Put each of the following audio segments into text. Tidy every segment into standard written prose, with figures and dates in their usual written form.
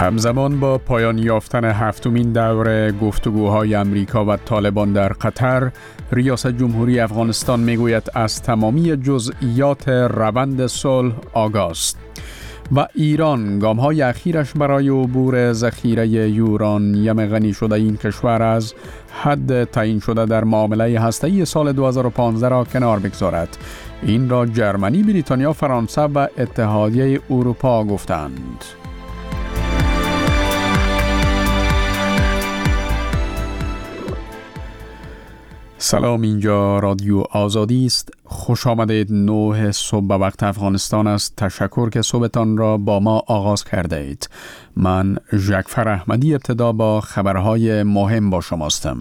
همزمان با پایان یافتن هفتمین دور گفتگوهای امریکا و طالبان در قطر، ریاست جمهوری افغانستان میگوید از تمامی جزئیات روند صلح آگاه است و ایران گام‌های اخیرش برای عبور ذخیره یورانیم غنی شده این کشور از حد تعیین شده در معامله هسته‌ای سال 2015 را کنار بگذارد. این را جرمنی، بریتانیا، فرانسه و اتحادیه اروپا گفتند. سلام، اینجا رادیو آزادی است. خوش آمدید. 9 صبح به وقت افغانستان است. تشکر که صبحتان را با ما آغاز کرده اید. من جعفر احمدی ابتدا با خبرهای مهم با شما هستم.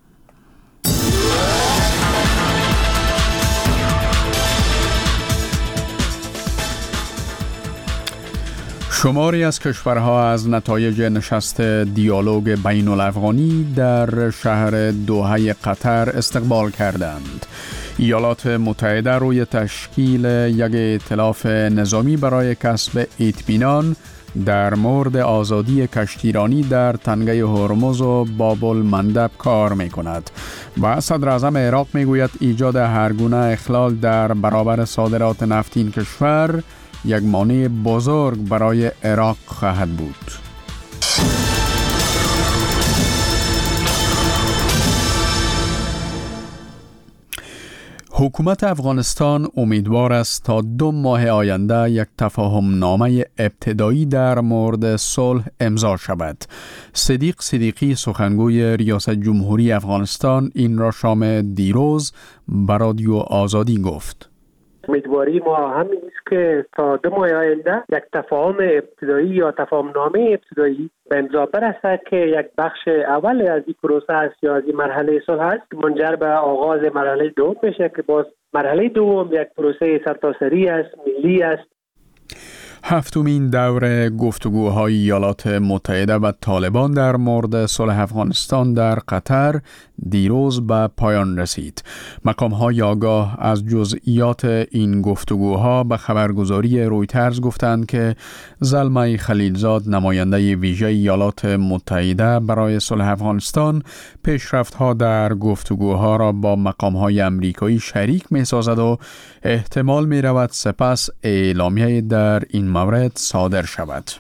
شماری از کشورها از نتایج نشست دیالوگ بین الافغانی در شهر دوحه قطر استقبال کردند. ایالات متحده روی تشکیل یک ائتلاف نظامی برای کسب اطمینان در مورد آزادی کشتیرانی در تنگه هرمز و باب المندب کار می کند و صدر اعظم عراق می گوید ایجاد هر گونه اخلال در برابر صادرات نفت این کشور یک مانع بزرگ برای عراق خواهد بود. حکومت افغانستان امیدوار است تا 2 ماه آینده یک تفاهم نامه ابتدایی در مورد صلح امضا شود. صدیق صدیقی، سخنگوی ریاست جمهوری افغانستان، این را شام دیروز به رادیو آزادی گفت. امیدواری ما همین است که تا 2 ماه آینده یک تفاهم ابتدایی یا تفاهم نامه ابتدایی به امضا برسد که یک بخش اول از این پروسه است یا از این مرحله صلح است که منجر به آغاز مرحله دوم میشه که باز مرحله دوم یک پروسه سرتاسری است، ملی است. هفتمین دور گفتگوهای ایالات متحده و طالبان در مورد صلح افغانستان در قطر دیروز به پایان رسید. مقام‌های آگاه از جزئیات این گفتگوها به خبرگزاری رویترز گفتند که زلمه خلیلزاد، نماینده ویژه ایالات متحده برای صلح افغانستان، پیشرفت‌ها در گفتگوها را با مقام‌های امریکایی شریک می‌سازد و احتمال می‌رود سپس اعلامیه در این مورد صادر شود.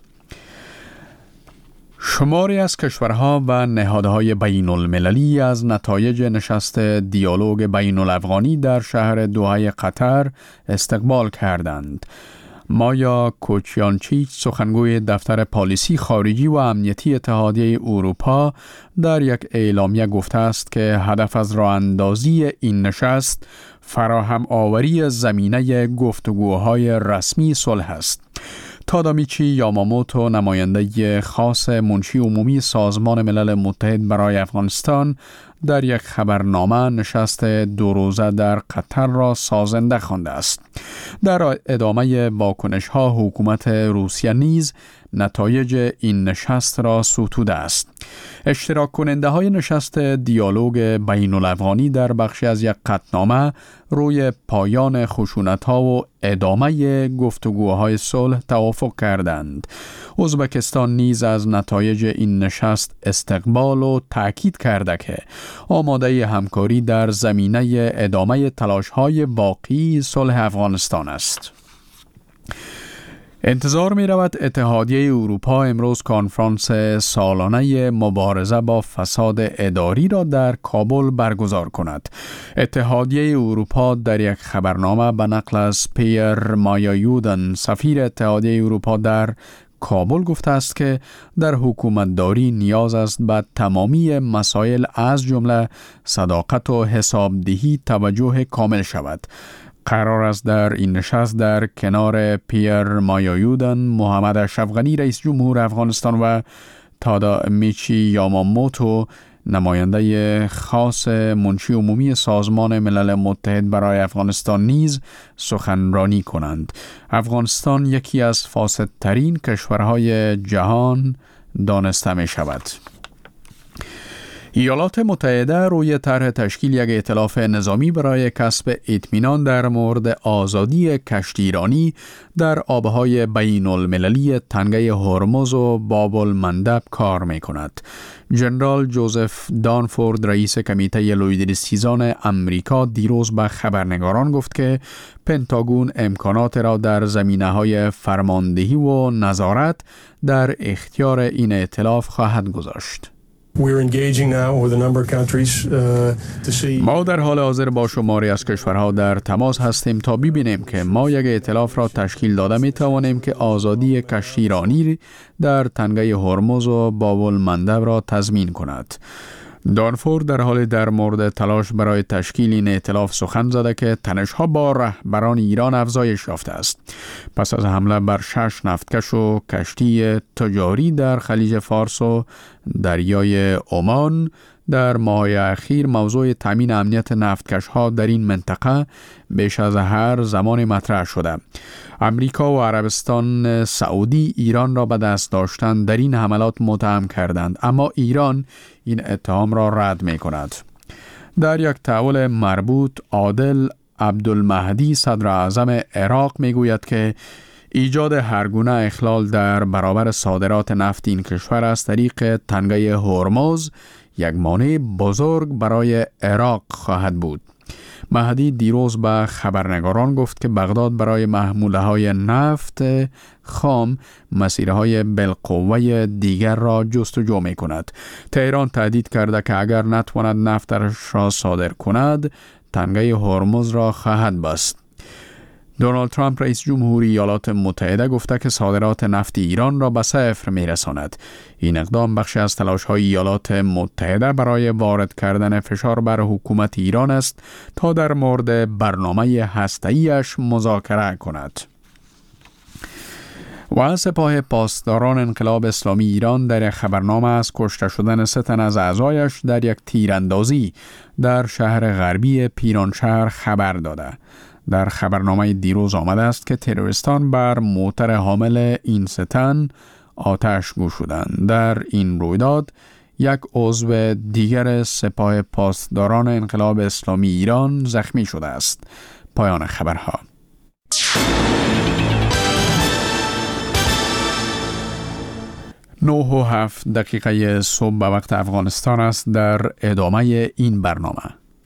شماری از کشورها و نهادهای بین المللی از نتایج نشست دیالوگ بین الافغانی در شهر دوحه قطر استقبال کردند. مایا کوچیانچیچ، سخنگوی دفتر پالیسی خارجی و امنیتی اتحادیه اروپا، در یک اعلامیه گفته است که هدف از راه اندازی این نشست فراهم آوری زمینه گفتگوهای رسمی صلح است. تادامیچی یاماموتو، نماینده خاص منشی عمومی سازمان ملل متحد برای افغانستان، در یک خبرنامه نشست 2 روزه در قطر را سازنده خوانده است. در ادامه واکنش‌ها حکومت روسیه نیز نتایج این نشست را ستوده است. اشتراک کننده های نشست دیالوگ بین الافغانی در بخشی از یک قطعنامه روی پایان خشونت‌ها و ادامه گفتگوهای صلح توافق کردند. ازبکستان نیز از نتایج این نشست استقبال و تأکید کرده که آماده همکاری در زمینه ادامه تلاش‌های باقی صلح افغانستان است. انتظار می رود اتحادیه اروپا امروز کنفرانس سالانه مبارزه با فساد اداری را در کابل برگزار کند. اتحادیه اروپا در یک خبرنامه به نقل از پیر مایایودن، سفیر اتحادیه اروپا در کابل، گفته است که در حکومتداری نیاز است به تمامی مسائل از جمله صداقت و حسابدهی توجه کامل شود. قرار است در این نشست در کنار پیر مایایودن، محمد اشرف غنی رئیس جمهور افغانستان و تادامیچی یاماموتو، نماینده خاص منشی عمومی سازمان ملل متحد برای افغانستان نیز سخنرانی کنند. افغانستان یکی از فاسدترین کشورهای جهان دانسته می شود. ایالات متحده روی طرح تشکیل یک ائتلاف نظامی برای کسب اطمینان در مورد آزادی کشتیرانی در آبهای بین المللی تنگه هرمز و باب المندب کار می کند. جنرال جوزف دانفورد رئیس کمیته لویدریستیزان امریکا دیروز به خبرنگاران گفت که پنتاگون امکانات را در زمینه‌های فرماندهی و نظارت در اختیار این ائتلاف خواهد گذاشت. ما در حال حاضر با شماری از کشورها در تماس هستیم تا ببینیم که ما یک ائتلاف را تشکیل داده می توانیم که آزادی کشتیرانی در تنگه هرمز و باب المندب را تضمین کند. دانفورد در حال در مورد تلاش برای تشکیل این ائتلاف سخن زده که تنش‌ها با رهبران ایران افزایش یافته است. پس از حمله بر 6 نفتکش و کشتی تجاری در خلیج فارس و دریای عمان در ماه‌های اخیر موضوع تامین امنیت نفتکش‌ها در این منطقه بیش از هر زمان مطرح شده. امریکا و عربستان سعودی ایران را به دست داشتن در این حملات متهم کردند، اما ایران این اتهام را رد می کند. در یک تحول مربوط عادل عبدالمهدی صدر اعظم عراق می گوید که ایجاد هر گونه اخلال در برابر صادرات نفت این کشور از طریق تنگه هرمز یک مانع بزرگ برای عراق خواهد بود. مهدی دیروز به خبرنگاران گفت که بغداد برای محموله‌های نفت خام مسیرهای بالقوه دیگر را جستجو می کند. تهران تهدید کرده که اگر نتواند نفتش را صادر کند، تنگه هرمز را خواهد بست. دونالد ترامپ رئیس جمهوری ایالات متحده گفته که صادرات نفت ایران را به صفر می‌رساند. این اقدام بخشی از تلاش‌های ایالات متحده برای وارد کردن فشار بر حکومت ایران است تا در مورد برنامه هسته‌ایش مذاکره کند. و سپاه پاسداران انقلاب اسلامی ایران در خبرنامه از کشته شدن 3 تن از اعضایش در یک تیراندازی در شهر غربی پیرانشهر خبر داده. در خبرنامه دیروز آمده است که تروریستان بر موتر حامل این 3 تن آتش گشودند. در این رویداد یک عضو دیگر سپاه پاسداران انقلاب اسلامی ایران زخمی شده است. پایان خبرها. 9:07 صبح به وقت افغانستان است. در ادامه این برنامه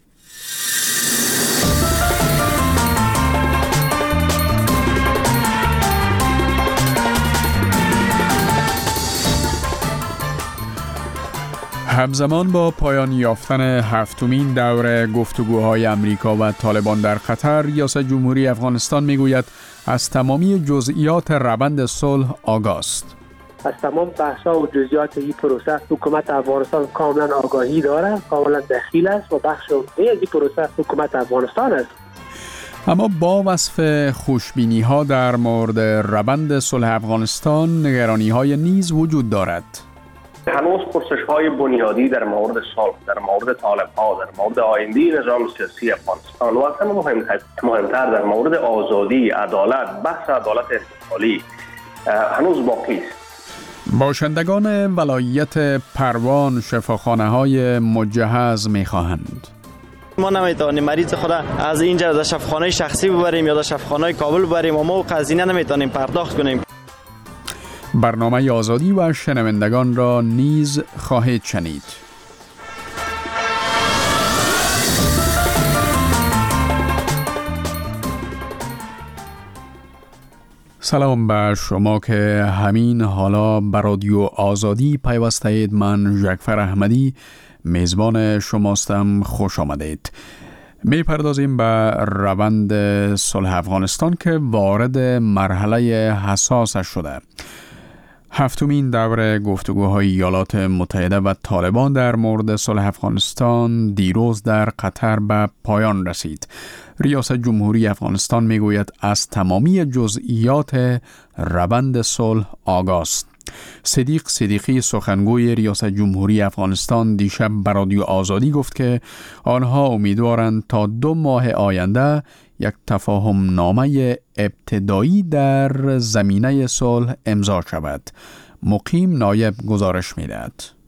همزمان با پایان یافتن 7مین دور گفتگوهای امریکا و طالبان در قطر، ریاست جمهوری افغانستان میگوید از تمامی جزئیات روند صلح آگاه است. از تمام بحث‌ها و جزئیات این پروسه حکومت افغانستان کاملا آگاهی دارد، کاملا دخیل است و بخش عمده از این پروسه حکومت افغانستان است. اما با وصف خوشبینی‌ها در مورد روند صلح افغانستان، نگرانی‌های نیز وجود دارد. هنوز پرسش‌های بنیادی در مورد صلح، در مورد طالب‌ها، در مورد آینده نظام سیاسی افغانستان و اصلا مهمتر در مورد آزادی، عدالت، بحث عدالت انتقالی هنوز باقی است. باشندگان ولایت پروان شفاخانه‌های مجهز می‌خواهند. ما نمیتونیم مریض خود از اینجا در شفاخانه شخصی ببریم یا در شفاخانه کابل ببریم و ما هزینه نمیتونیم پرداخت کنیم. برنامه آزادی و شنوندگان را نیز خواهید شنید. سلام به شما که همین حالا به رادیو آزادی پیوسته اید. من ژکفر احمدی میزبان شماستم. خوش آمدید. می پردازیم به روند صلح افغانستان که وارد مرحله حساس شده. 7مین دور گفتگوهای ایالات متحده و طالبان در مورد صلح افغانستان دیروز در قطر به پایان رسید. ریاست جمهوری افغانستان میگوید از تمامی جزئیات روند صلح آگاه است. صدیق صدیقی سخنگوی ریاست جمهوری افغانستان دیشب به رادیو آزادی گفت که آنها امیدوارند تا 2 ماه آینده یک تفاهم نامه ابتدایی در زمینه صلح امضا شود. مقیم نایب گزارش می‌دهد.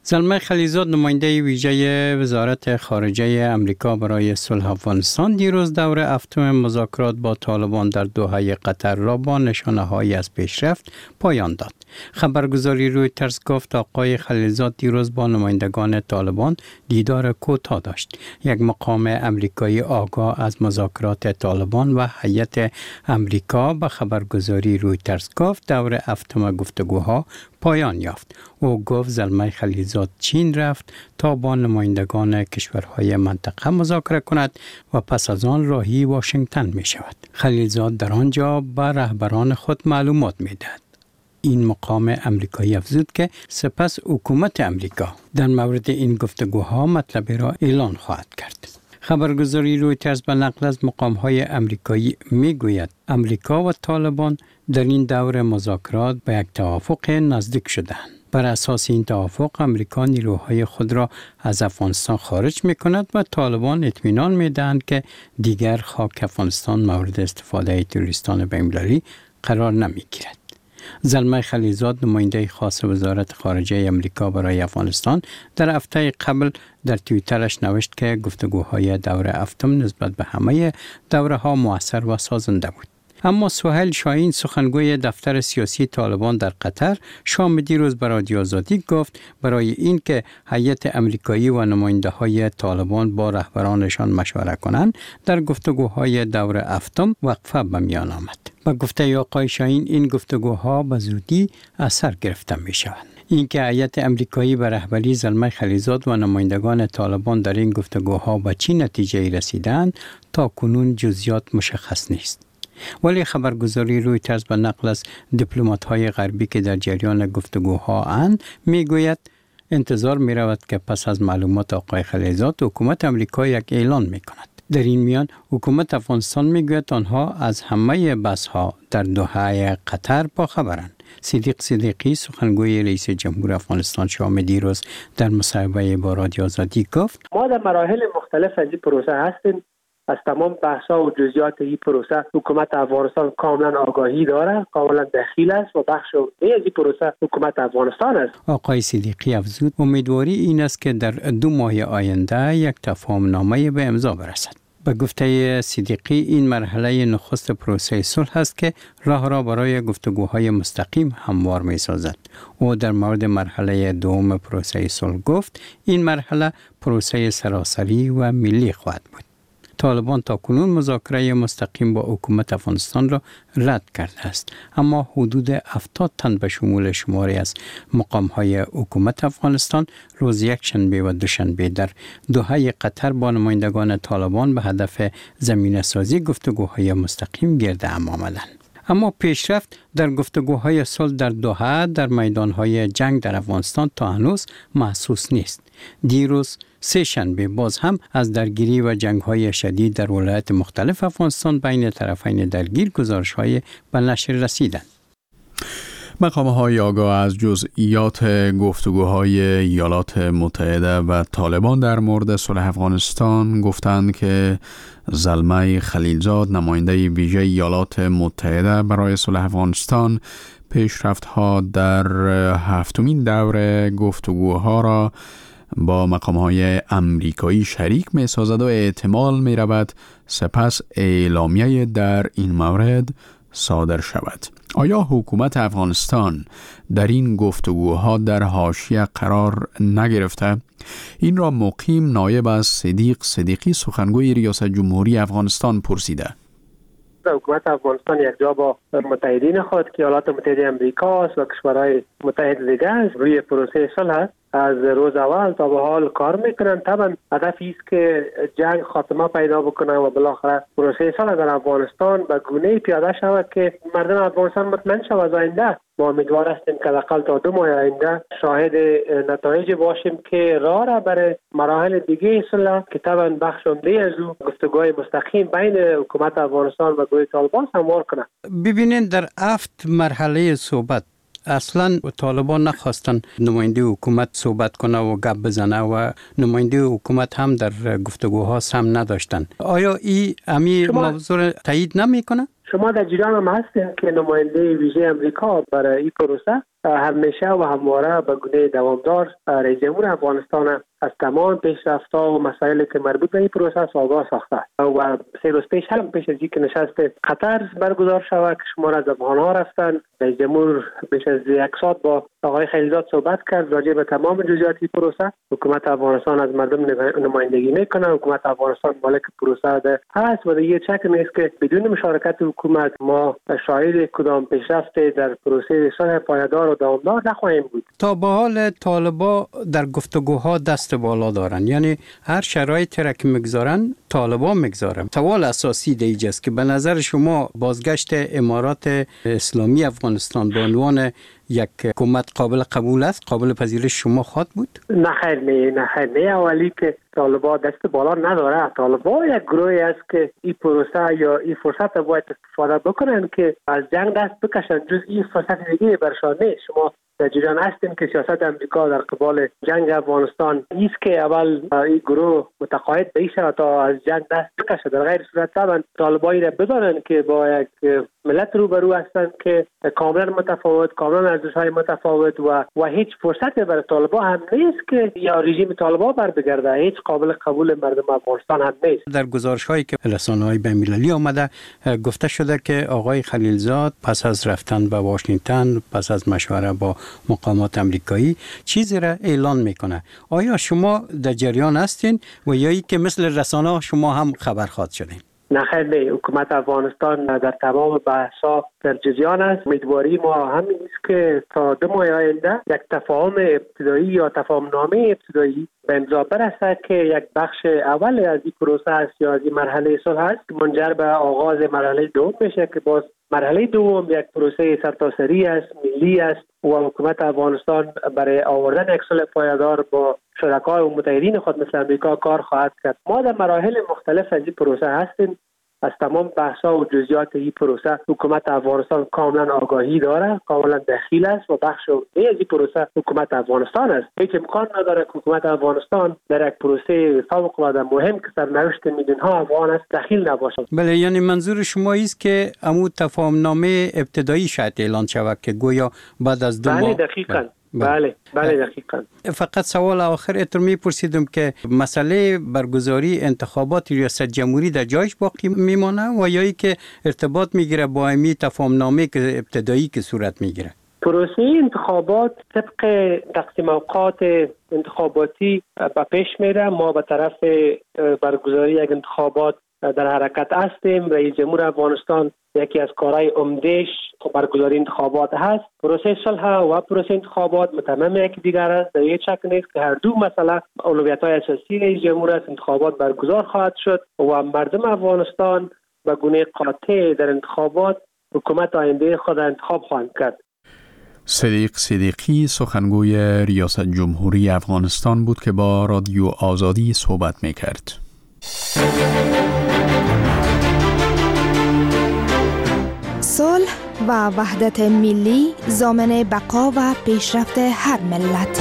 زلمه خلیزاد نماینده ویژه وزارت خارجه امریکا برای صلح افغانستان دیروز دور هفتم مذاکرات با طالبان در دوحه قطر را با نشانه‌هایی از پیشرفت پایان داد. خبرگزاری رویترز گفت آقای خلیزاد دیروز با نمایندگان طالبان دیدار کوتاه داشت. یک مقام امریکایی آگاه از مذاکرات طالبان و هیئت امریکا به خبرگزاری رویترز گفت دور هفتم گفتگوها پایان یافت. او گفت زلمه خلیزاد چین رفت تا با نمایندگان کشورهای منطقه مذاکره کند و پس از آن راهی واشنگتن می شود. خلیزاد در آنجا به رهبران خود معلومات می دهد. این مقام امریکایی افزود که سپس حکومت امریکا در مورد این گفتگوها مطلبی را اعلان خواهد کرد. خبرگزاری رویترز به نقل از مقام‌های امریکایی می‌گوید امریکا و طالبان در این دور مذاکرات به یک توافق نزدیک شدند. بر اساس این توافق امریکا نیروهای خود را از افغانستان خارج می‌کند و طالبان اطمینان می‌دهند که دیگر خاک افغانستان مورد استفاده تروریستان بین‌المللی قرار نمی‌گیرد. زلمه خلیزاد نماینده خاص وزارت خارجه امریکا برای افغانستان در هفته قبل در توییترش نوشت که گفتگوهای دور هفتم نسبت به همه دوره‌ها مؤثر و سازنده بود. اما سهیل شاهین سخنگوی دفتر سیاسی طالبان در قطر شام دیروز به رادیو آزادی گفت برای اینکه هیئت امریکایی و نماینده‌های طالبان با رهبرانشان مشوره کنند در گفتگوهای دور هفتم وقفه به میان آمد. با گفته آقای شاهین این گفتگوها به زودی اثر گرفته می شوند. اینکه هیئت امریکایی به رهبری زلمه خلیزاد و نمایندگان طالبان در این گفتگوها به چه نتیجه رسیدند تا کنون جزئیات مشخص نیست. ولی خبرگزاری رویترز به نقل از دیپلمات‌های غربی که در جریان گفتگوها اند میگوید انتظار می رود که پس از معلومات آقای خلیزاد حکومت امریکا یک اعلان می کند. در این میان حکومت افغانستان میگوید آنها از همه بحث‌ها در دوحه قطر با خبرند. صدیق صدیقی سخنگوی رئیس جمهور افغانستان شام دیروز در مصاحبه با رادیو آزادی گفت ما در مراحل مختلف از این پروسه هستیم. از تمام بحث‌ها و جزئیات این پروسه حکومت افغانستان کاملا آگاهی داره، کاملا دخیل است و بخش عمده از این پروسه حکومت افغانستان است. آقای صدیقی افزود امیدواری این است که در 2 ماه آینده یک تفاهم‌نامه به امضا برسد. به گفته صدیقی این مرحله نخست پروسه صلح است که راه را برای گفتگوهای مستقیم هموار می سازد. او در مورد مرحله دوم پروسه صلح گفت این مرحله پروسه سراسری و ملی خواهد بود. طالبان تا کنون مذاکره مستقیم با حکومت افغانستان را رد کرده است، اما حدود 70 تن به شمول شماری از مقام‌های حکومت افغانستان روز یکشنبه و دوشنبه در دوحه قطر با نمایندگان طالبان به هدف زمینه‌سازی گفتگوهای مستقیم گرد هم آمدند. اما پیشرفت در گفتگوهای صلح در دوحه در میدانهای جنگ در افغانستان تا هنوز محسوس نیست. دیروز 3 شنبه باز هم از درگیری و جنگ‌های شدید در ولایات مختلف افغانستان بین طرفین درگیر گزارش‌های به نشر رسیدند. مقام‌های آگاه از جزئیات گفتگوهای ایالات متحده و طالبان در مورد صلح افغانستان گفتند که زلمه خلیلزاد نماینده ویژه ایالات متحده برای صلح افغانستان پیشرفت‌ها در 7مین دور گفتگوها را با مقام‌های امریکایی شریک می‌سازد و احتمال می‌رود سپس اعلامیه در این مورد صادر شود. آیا حکومت افغانستان در این گفتگوها در حاشیه قرار نگرفته؟ این را مقیم نایب از صدیق صدیقی سخنگوی ریاست جمهوری افغانستان پرسیده. حکومت افغانستان یک جا با متحدین خود که ایالات متحده امریکا است و کشورهای متحد دیگه است روی پروسه صلح است. از روز اول تا به حال کار میکنن. طبعا هدف است که جنگ خاتمه پیدا بکنه و بالاخره پروسه صلح در افغانستان به گونه‌ای پیاده شود که مردم افغانستان مطمئن شود از آینده. ما امیدوار هستیم که حداقل تا 2 ماه آینده شاهد نتایج باشیم که راه را برای مراحل دیگه صلح که طبعا بخش عمده از او گفتگوهای مستقیم بین حکومت افغانستان و گروه طالبان هموار کنه. ببینید در 7 مرحله صحبت اصلا طالبان نخواستن نماینده حکومت صحبت کنه و گپ بزنه و نماینده حکومت هم در گفتگوها سهم نداشتن. آیا این موضوع تایید نمیکنه؟ شما در جریان هم هستین که نماینده ویژه امریکا برای این پروسه همیشه و همواره به گونه دوامدار رئیس جمهور افغانستان از تمام پیشرفت‌ها و مسائلی که مربوط به این پروسه آگاه ساخته و 3 روز پیش هم پیش از اینکه نشست قطر برگزار شود که شمار از افغان‌ها رفتن، رئیس جمهور بیش از 1 ساعت با آقای خلیلزاد صحبت کرد راجع به تمام جزئیات این پروسه. حکومت افغانستان از مردم نمایندگی میکنه، حکومت افغانستان مالک پروسه ده هست و دیگه شک نیست که بدون مشارکت حکومت ما شاهد کدام پیشرفت در پروسه صلح پایدار و دوامدار نخواهیم بود. تا به حال طالبا در گفتگوها دست بالا دارن، یعنی هر شرایطی را که میگذارن طالبا میگذارن. سوال اساسی دیگه است که به نظر شما بازگشت امارات اسلامی افغانستان به عنوان یک حکومت قابل قبول است، قابل پذیرش شما خواهد بود؟ نه خیر اولی که طالبا دست بالا نداره. طالبا یک گروهی است که این پروسه یا این فرصت باید استفاده بکنن که از جنگ دست بکشن، جز این فرصت دیگه برشان نیست. شما در جریان هستیم که سیاست امریکا در قبال جنگ افغانستان است که اول این گروه متقاعد بشه تا از جنگ دست بکشه. در غیر صورت طبعا طالبایی را بدانن که با یک ملت روبرو هستند که کاملا متفاوت، کاملا ارزش‌های متفاوت و هیچ فرصتی برای طالبا هم نیست که یا رژیم طالبا بر بگرده. هیچ قابل قبول مردم افغانستان هم نیست. در گزارش‌هایی که رسانه‌های بین‌المللی آمده گفته شده که آقای خلیلزاد پس از رفتن به واشنگتن، پس از مشوره با مقامات امریکایی چیزی را اعلان میکنه. آیا شما در جریان هستین و یا ای که مثل رسانه‌ها شما هم خبر خواهد شدین؟ نه خیر نه. حکومت افغانستان در تمام بحث‌ها در جریان است. امیدواری ما همین است که تا 2 ماه آینده یک تفاهم ابتدایی یا تفاهم‌نامه ابتدایی به امضا برسد که یک بخش اول از این پروسه است یا از این مرحله صلح است که منجر به آغاز مرحله دوم میشه که باز مرحله دوم یک پروسه سرتاسری است، ملی است و حکومت افغانستان برای آوردن یک صلح پایدار با شرکای و متحدین خود مثل امریکا کار خواهد کرد. ما در مراحل مختلف از این پروسه هستیم. از تمام بحث‌ها و جزئیات این پروسه حکومت افغانستان کاملا آگاهی داره، کاملا دخیل است و بخش عمده از این پروسه حکومت افغانستان است. هیچ امکان نداره که حکومت افغانستان در یک پروسه فوق‌العاده مهم که سرنوشت میلیون‌ها افغان است دخیل نباشد. بله، یعنی منظور شما است که عمو تفاهم‌نامه ابتدایی شاید اعلان شود که گویا بعد از 2 ماه. بله دقیقاً. بله دقیقاً. فقط سوال آخر اتر میپرسیدم که مسئله برگزاری انتخابات ریاست جمهوری در جایش باقی میمانه و یا ای که ارتباط میگیره با امی تفاهم‌نامه که ابتدایی که صورت میگیره؟ پروسه انتخابات طبق تقسیم اوقات انتخاباتی به پیش میره. ما به طرف برگزاری یک انتخابات در حرکت هستیم. رئیس جمهور افغانستان یکی از کارهای عمده‌اش برگزاری انتخابات هست. پروسه صلح و پروسه انتخابات متمم یکی دیگر است. در یک شک نیست که هر دو مسئله اولویت‌های اساسی رئیس جمهور است. انتخابات برگزار خواهد شد و مردم افغانستان به گونه قاطع در انتخابات حکومت آینده خود انتخاب خواهند کرد. صدیق صدیقی سخنگوی ریاست جمهوری افغانستان بود که با رادیو آزادی صحبت می‌کرد. صلح و وحدت ملی ضامن بقا و پیشرفت هر ملت.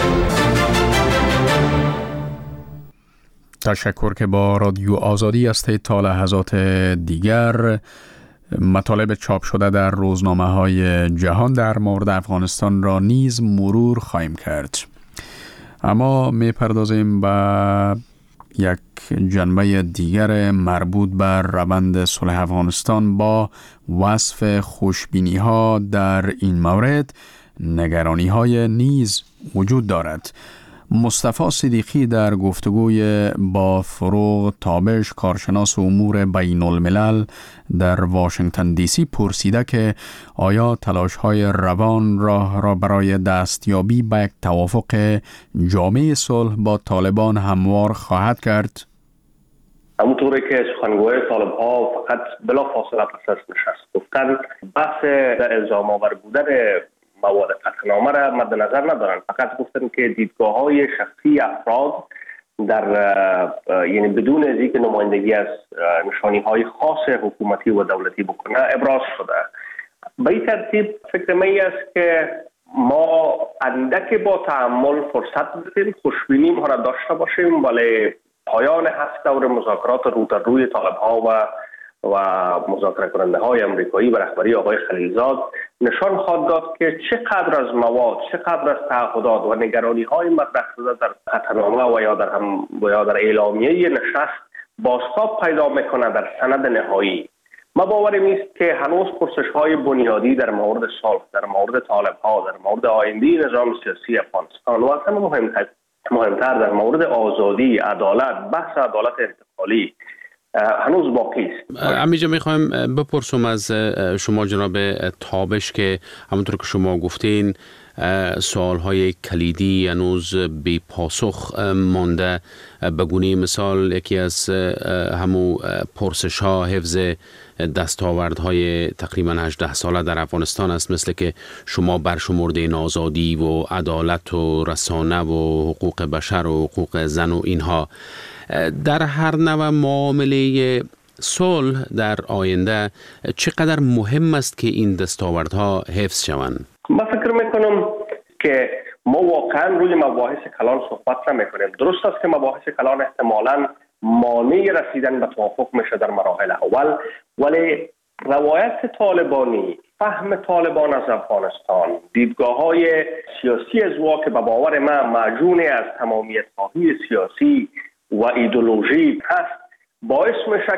تشکر که با رادیو آزادی هستید. تا لحظات دیگر مطالب چاپ شده در روزنامه‌های جهان در مورد افغانستان را نیز مرور خواهیم کرد. اما می‌پردازیم به یک جنبه دیگر مربوط بر روند صلح افغانستان. با وصف خوشبینی‌ها در این مورد نگرانی‌های نیز وجود دارد. مصطفی صدیقی در گفتگوی با فروغ تابش کارشناس امور بین الملل در واشنگتن دی سی پرسیده که آیا تلاش‌های روان راه را برای دستیابی به یک توافق جامع صلح با طالبان هموار خواهد کرد؟ همونطوری که سخنگوی طالب‌ها فقط بلافاصله پس از نشست گفتن بحث الزام آور بودن مواد قطعنامه را مد نظر ندارن. فقط گفتن که دیدگاه‌های شخصی افراد در یعنی بدون از اینکه نمایندگی از نشانی‌های خاص حکومتی و دولتی بکنه ابراز شده. به این ترتیب فکر من است که ما اندک با تأمل فرصت بدیم، خوشبینی ما را داشته باشیم، ولی پایان 7 دور مذاکرات رو در روی طالب‌ها و و مذاکره کننده های امریکایی به رهبری آقای خلیلزاد نشان خواهد داد که چقدر از مواد، چقدر از تعهدات و نگرانی های مطرح شده در قطعنامه و یا در اعلامیه نشست بازتاب پیدا میکنه در سند نهایی. ما باورم است که هنوز پرسش های بنیادی در مورد صلح، در مورد طالب ها، در مورد آینده نظام سیاسی افغانستان و اصلا مهمتر در مورد آزادی، عدالت، بحث عدالت انتقالی هنوز باقی است. امیجا میخوایم بپرسم از شما جناب تابش که همونطور که شما گفتین سوالهای کلیدی هنوز بی پاسخ مانده. به گونه مثال یکی از همو پرسش ها حفظ دستاوردهای تقریبا 18 ساله در افغانستان است، مثل که شما برشمردین آزادی و عدالت و رسانه و حقوق بشر و حقوق زن و اینها. در هر نوع معامله صلح در آینده چقدر مهم است که این دستاوردها حفظ شوند؟ من فکر میکنم که ما واقعا روی مباحث کلان صحبت نمیکنیم. درست است که مباحث کلان احتمالاً مانع رسیدن به توافق میشه در مراحل اول، ولی روایت طالبانی، فهم طالبان از افغانستان، دیدگاه‌های سیاسی از که به باور من معجونی از تمامیت خواهی سیاسی و ایدئولوژی هست، باعث میشه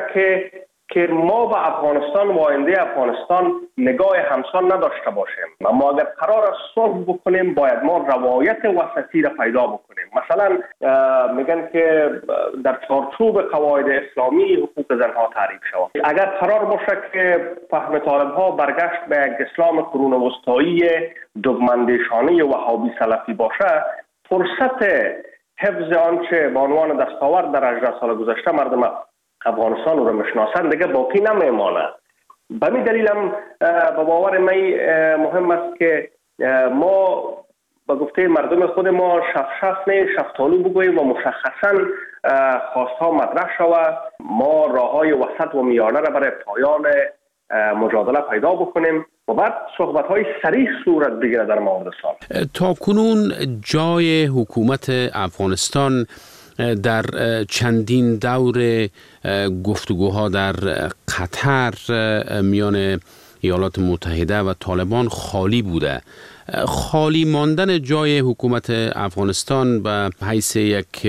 که ما به افغانستان و آینده افغانستان نگاه همسان نداشته باشیم. اما اگر قرار است صلح بکنیم باید ما روایت وسطی را پیدا بکنیم. مثلا میگن که در چارچوب قواعد اسلامی حقوق زنها تعریف شود. اگر قرار باشه که فهم طالب‌ها برگشت به یک اسلام قرون وسطایی دگماندیشانه وهابی سلفی باشه، فرصت حفظ آنچه به عنوان دستاورد در 18 سال گذشته مردم افغانستان رو میشناسند دیگه باقی نمیمانه. به همین دلیل هم به باور من مهم است که ما به گفته مردم خود ما شفتالو بگوییم و مشخصا خواستها مطرح شود. ما راههای وسط و میانه را برای پایان مجادله پیدا بکنیم و بعد صحبت‌های صریح صورت بگیره در مورد صلح. تا کنون جای حکومت افغانستان در چندین دور گفتگوها در قطر میان ایالات متحده و طالبان خالی بوده. خالی ماندن جای حکومت افغانستان به حیث یک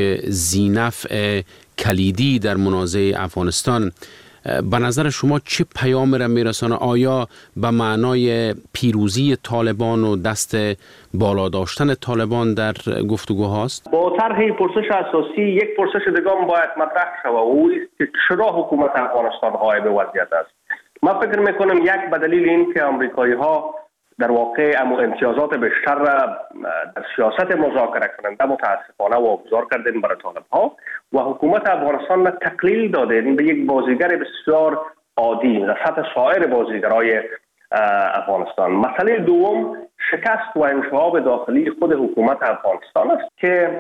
ذینفع کلیدی در منازعه افغانستان به نظر شما چه پیام را میرسانه؟ آیا به معنای پیروزی طالبان و دست بالا داشتن طالبان در گفتگوهاست؟ با طرح پرسش اساسی یک پرسش دیگه هم باید مطرح شود و او است که چرا حکومت افغانستان غایب وضعیت است. من فکر میکنم یک به دلیل این که آمریکایی ها در واقع امتیازات بیشتر را در سیاست مذاکره کننده متاسفانه واگذار کردن برای طالب ها و حکومت افغانستان را تقلیل دادن به یک بازیگر بسیار عادی در سطح سایر بازیگرای افغانستان. مسئله دوم شکست و انشعاب داخلی خود حکومت افغانستان است که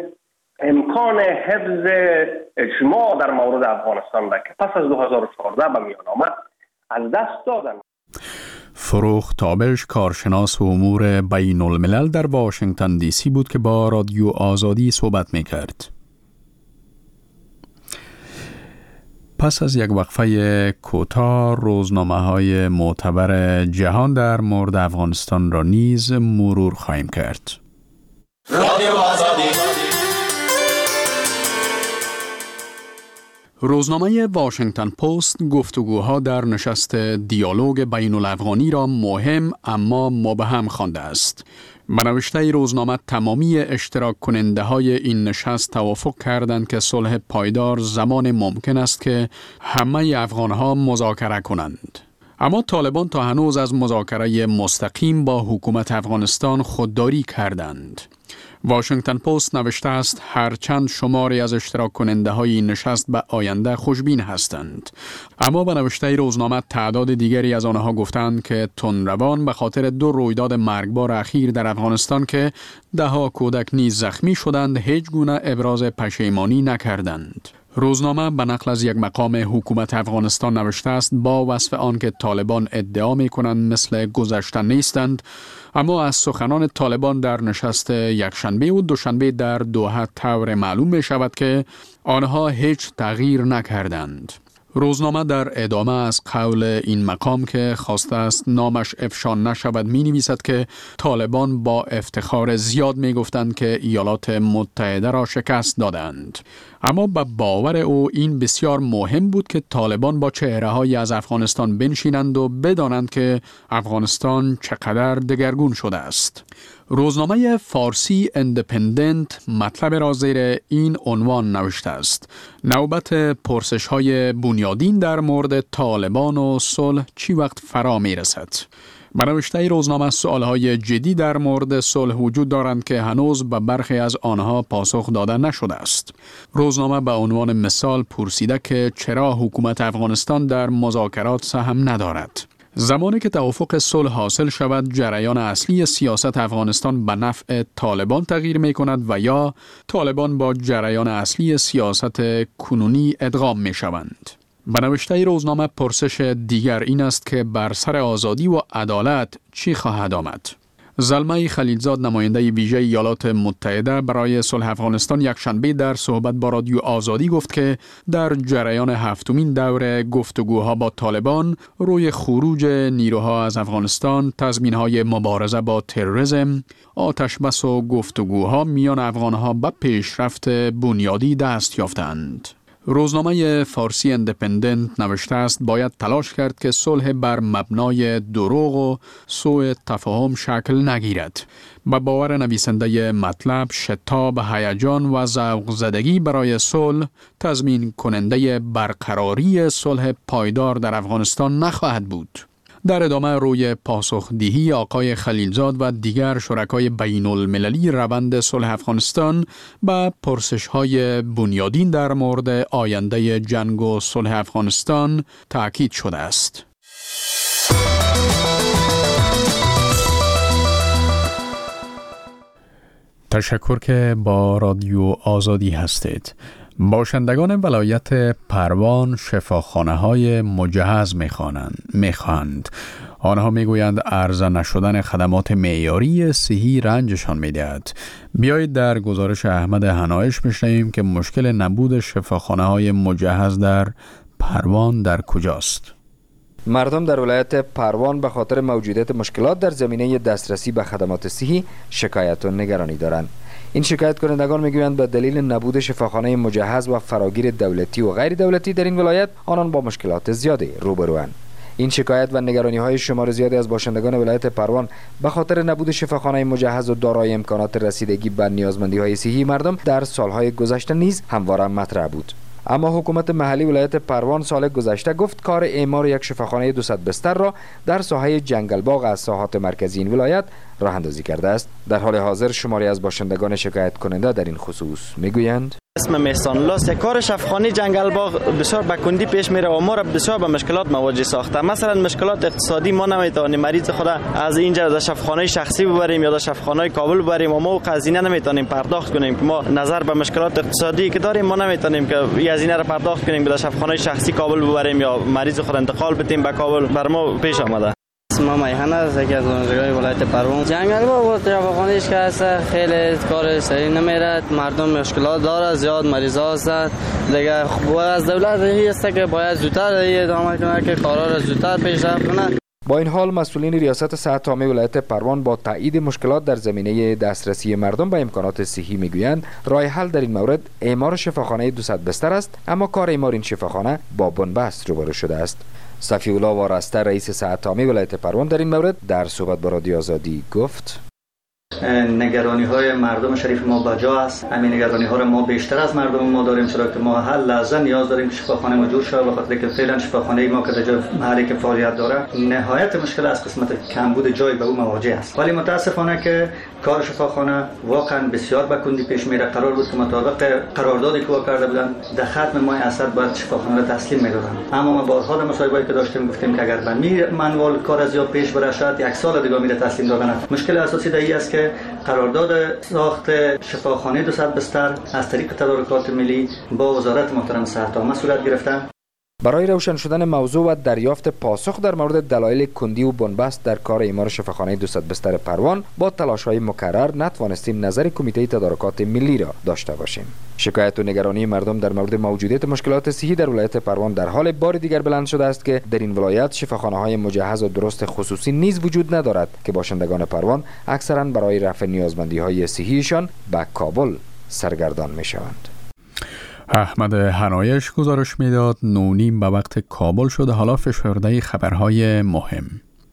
امکان حفظ اجماع در مورد افغانستان را که پس از 2014 به میان آمد از دست دادن. فروغ تابش، کارشناس امور بین الملل در واشنگتن دی سی بود که با رادیو آزادی صحبت میکرد. پس از یک وقفه کوتاه روزنامه‌های معتبر جهان در مورد افغانستان را نیز مرور خواهیم کرد. رادیو آزادی. روزنامه واشنگتن پست گفتگوها در نشست دیالوگ بین الافغانی را مهم اما مبهم خوانده است. به نوشته روزنامه تمامی اشتراک کننده های این نشست توافق کردند که صلح پایدار زمان ممکن است که همه افغان ها مذاکره کنند. اما طالبان تا هنوز از مذاکره مستقیم با حکومت افغانستان خودداری کردند. واشنگتن پست نوشته است هرچند شماری از اشتراک کننده های این نشست به آینده خوشبین هستند، اما به نوشته روزنامه تعداد دیگری از آنها گفتند که تندروان به خاطر 2 رویداد مرگبار اخیر در افغانستان که 10 کودک نیز زخمی شدند هیچ گونه ابراز پشیمانی نکردند. روزنامه به نقل از یک مقام حکومت افغانستان نوشته است با وصف آن که طالبان ادعا می کنند مثل گذشته نیستند، اما از سخنان طالبان در نشست یکشنبه و دوشنبه در دوحه طور معلوم می شود که آنها هیچ تغییر نکردند. روزنامه در ادامه از قول این مقام که خواسته است نامش افشا نشود می نویسد که طالبان با افتخار زیاد می گفتند که ایالات متحده را شکست دادند. اما به باور او این بسیار مهم بود که طالبان با چهره‌هایی از افغانستان بنشینند و بدانند که افغانستان چقدر دگرگون شده است. روزنامه فارسی اندپندنت مطلب را زیر این عنوان نوشته است: نوبت پرسش‌های بنیادین در مورد طالبان و صلح چی وقت فرا می‌رسد؟ به نوشته روزنامه سوالهای جدی در مورد صلح وجود دارند که هنوز به برخی از آنها پاسخ داده نشده است. روزنامه به عنوان مثال پرسیده که چرا حکومت افغانستان در مذاکرات سهم ندارد. زمانی که توافق صلح حاصل شود، جریان اصلی سیاست افغانستان به نفع طالبان تغییر می کند و یا طالبان با جریان اصلی سیاست کنونی ادغام می شوند. به نوشته روزنامه پرسش دیگر این است که بر سر آزادی و عدالت چی خواهد آمد؟ زلمه خلیلزاد نماینده ویژه ایالات متحده برای صلح افغانستان یکشنبه در صحبت با رادیو آزادی گفت که در جریان هفتمین دور گفتگوها با طالبان روی خروج نیروها از افغانستان، تضمین‌های مبارزه با تروریسم، آتشبس و گفتگوها میان افغانها به پیشرفت بنیادی دست یافتند. روزنامه فارسی اندپندنت نوشته است باید تلاش کرد که صلح بر مبنای دروغ و سوء تفاهم شکل نگیرد. به باور نویسنده مطلب، شتاب، هیجان و ذوق زدگی برای صلح تضمین کننده برقراری صلح پایدار در افغانستان نخواهد بود. در ادامه روی پاسخدهی آقای خلیلزاد و دیگر شرکای بین المللی روند صلح افغانستان به پرسش‌های بنیادین در مورد آینده جنگ و صلح افغانستان تأکید شده است. تشکر که با رادیو آزادی هستید. باشندگان ولایت پروان شفاخانه‌های مجهز می‌خواهند. آنها میگویند عرضه نشدن خدمات معیاری صحی رنجشان می‌دهد. بیایید در گزارش احمد حنایش بشنویم که مشکل نبود شفاخانه‌های مجهز در پروان در کجاست. مردم در ولایت پروان به خاطر موجودیت مشکلات در زمینه دسترسی به خدمات صحی شکایت و نگرانی دارند. این شکایت کنندگان میگویند به دلیل نبود شفاخانه مجهز و فراگیر دولتی و غیر دولتی در این ولایت آنان با مشکلات زیادی روبروند. این شکایت و نگرانی های شمار زیادی از باشندگان ولایت پروان به خاطر نبود شفاخانه مجهز و دارای امکانات رسیدگی به نیازمندی های صحی مردم در سالهای گذشته نیز همواره مطرح بود. اما حکومت محلی ولایت پروان سال گذشته گفت کار اعمار یک شفاخانه 200 بستر را در ساحه جنگلباغ از ساحات مرکزی این ولایت راه اندازی کرده است. در حال حاضر شماری از باشندگان شکایت کننده در این خصوص میگویند اسم محسن الله است. کار شفاخانه جنگلباغ بسیار به کندی پیش میره و ما را بسیار به مشکلات مواجه ساخته. مثلا مشکلات اقتصادی، ما نمیتونیم مریض خود از اینجا در شفاخانه شخصی ببریم یا در شفاخانه کابل ببریم و ما هزینه نمیتونیم پرداخت کنیم که ما نظر به مشکلات اقتصادی که داریم ما نمیتونیم که این هزینه را پرداخت کنیم در شفاخانه شخصی کابل ببریم یا مریض خود انتقال بدیم به کابل. بر ما پیش آمده. ما میهن از یکی از دانشگاه‌های ولایت پروان جنگلباغ و شفاخانه‌اش که هست خیلی کار صحیح نمیره، مردم مشکلات داره، زیاد مریضا هستند دیگه. باید از دولت هی است که باید زودتر ادامه کنه که کارا را زودتر پیشرفت کنه. با این حال مسئولین ریاست صحت عامه ولایت پروان با تایید مشکلات در زمینه دسترسی مردم به امکانات صحی میگویند راه حل در این مورد اعمار شفاخانه 200 بستر است، اما کار اعمار این شفاخانه با بنبست روبرو شده است. صفی الله وارسته رئیس صحت عامه ولایت پروان در این مورد در صحبت با رادیو آزادی گفت نگرانی های مردم شریف ما بجا است. همین نگرانی ها را ما بیشتر از مردم ما داریم، چرا که ما هر لحظه نیاز داریم که شفاخانه موجود شود، به خاطر که فعلا شفاخانه ما که در محلی که فعالیت داره نهایت مشکل از قسمت کمبود جای به او مواجه است. ولی متاسفانه که کار شفاخانه واقعا بسیار به کندی پیش میره. قرار بود که مطابق قراردادی که کرده بودن در ختم ماه اسد باید شفاخانه را تسلیم میدادن، اما ما بارها در مصاحبه‌ای که داشتیم گفتیم که اگر به منوال کار از یا پیش بره شاید یک سال دیگه میره تسلیم دادن. مشکل اساسی در این است که قرارداد ساخت شفاخانه 200 بستر از طریق تدارکات ملی با وزارت محترم صحت عامه صورت گرفته. برای روشن شدن موضوع و دریافت پاسخ در مورد دلایل کندی و بنبست در کار اعمار شفاخانه 200 بستر پروان با تلاش‌های مکرر نتوانستیم نظر کمیته تدارکات ملی را داشته باشیم. شکایت و نگرانی مردم در مورد موجودیت مشکلات صحی در ولایت پروان در حال بار دیگر بلند شده است که در این ولایت شفاخانه‌های مجهز و درست خصوصی نیز وجود ندارد که باشندگان پروان اکثرا برای رفع نیازمندی‌های صحیشان به کابل سرگردان می‌شوند. احمد حنایش گزارش میداد. 9:30 به وقت کابل شده. حالا فشرده خبرهای مهم.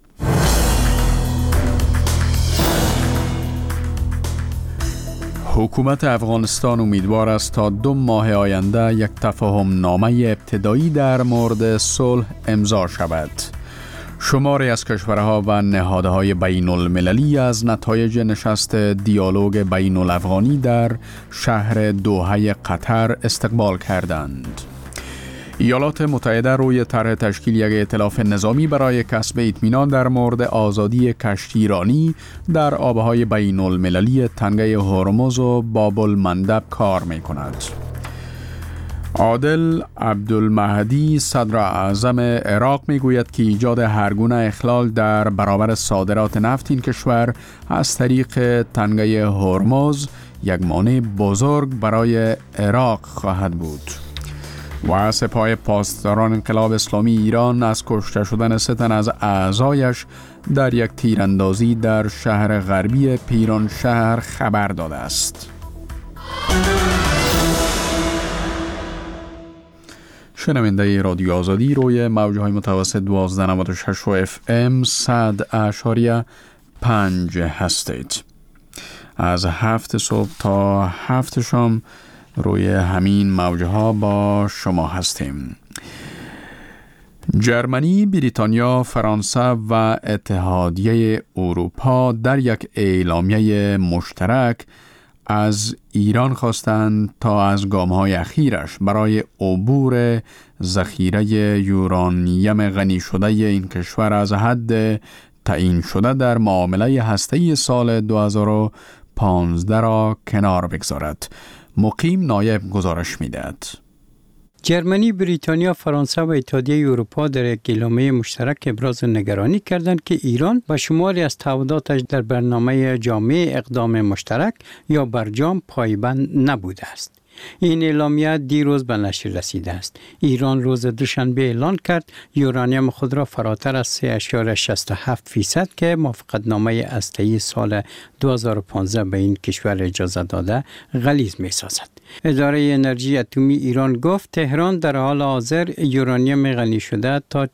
حکومت افغانستان امیدوار است تا 2 ماه آینده یک تفاهم نامه ابتدایی در مورد صلح امضا شود. شماری از کشورها و نهادهای بین المللی از نتایج نشست دیالوگ بین الافغانی در شهر دوحه قطر استقبال کردند. ایالات متحده روی طرح تشکیل یک ائتلاف نظامی برای کسب اطمینان در مورد آزادی کشتیرانی در آبهای بین المللی تنگه هرمز و باب المندب کار می کند. عادل عبدالمهدی صدر اعظم عراق می گوید که ایجاد هرگونه اخلال در برابر صادرات نفت این کشور از طریق تنگه هرمز یک مانع بزرگ برای عراق خواهد بود. و سپاه پاسداران انقلاب اسلامی ایران از کشته شدن 3 تن از اعضایش در یک تیراندازی در شهر غربی پیرانشهر خبر داده است. شنونده رادیو آزادی روی موجهای متوسط 1296 و FM 100.5 هستید. از 7 صبح تا 7 شام روی همین موجها با شما هستیم. جرمنی، بریتانیا، فرانسه و اتحادیه اروپا در یک اعلامیه مشترک از ایران خواستند تا از گام‌های اخیرش برای عبور ذخیره یورانیم غنی شده این کشور از حد تعیین شده در معامله هسته‌ای سال 2015 را کنار بگذارد. مقیم نایب گزارش می‌دهد. جرمنی، بریتانیا، فرانسه و اتحادیه اروپا در یک اعلامیه مشترک ابراز نگرانی کردند که ایران به شماری از تعهداتش در برنامه جامع اقدام مشترک یا برجام پایبند نبوده است. این اعلامیه دیروز به نشر رسیده است. ایران روز دوشنبه اعلان کرد یورانیم خود را فراتر از 3.67% که موافقتنامه هسته‌ای سال 2015 به این کشور اجازه داده غلیظ می‌سازد. اداره انرژی اتمی ایران گفت تهران در حال حاضر یورانیم غنی شده تا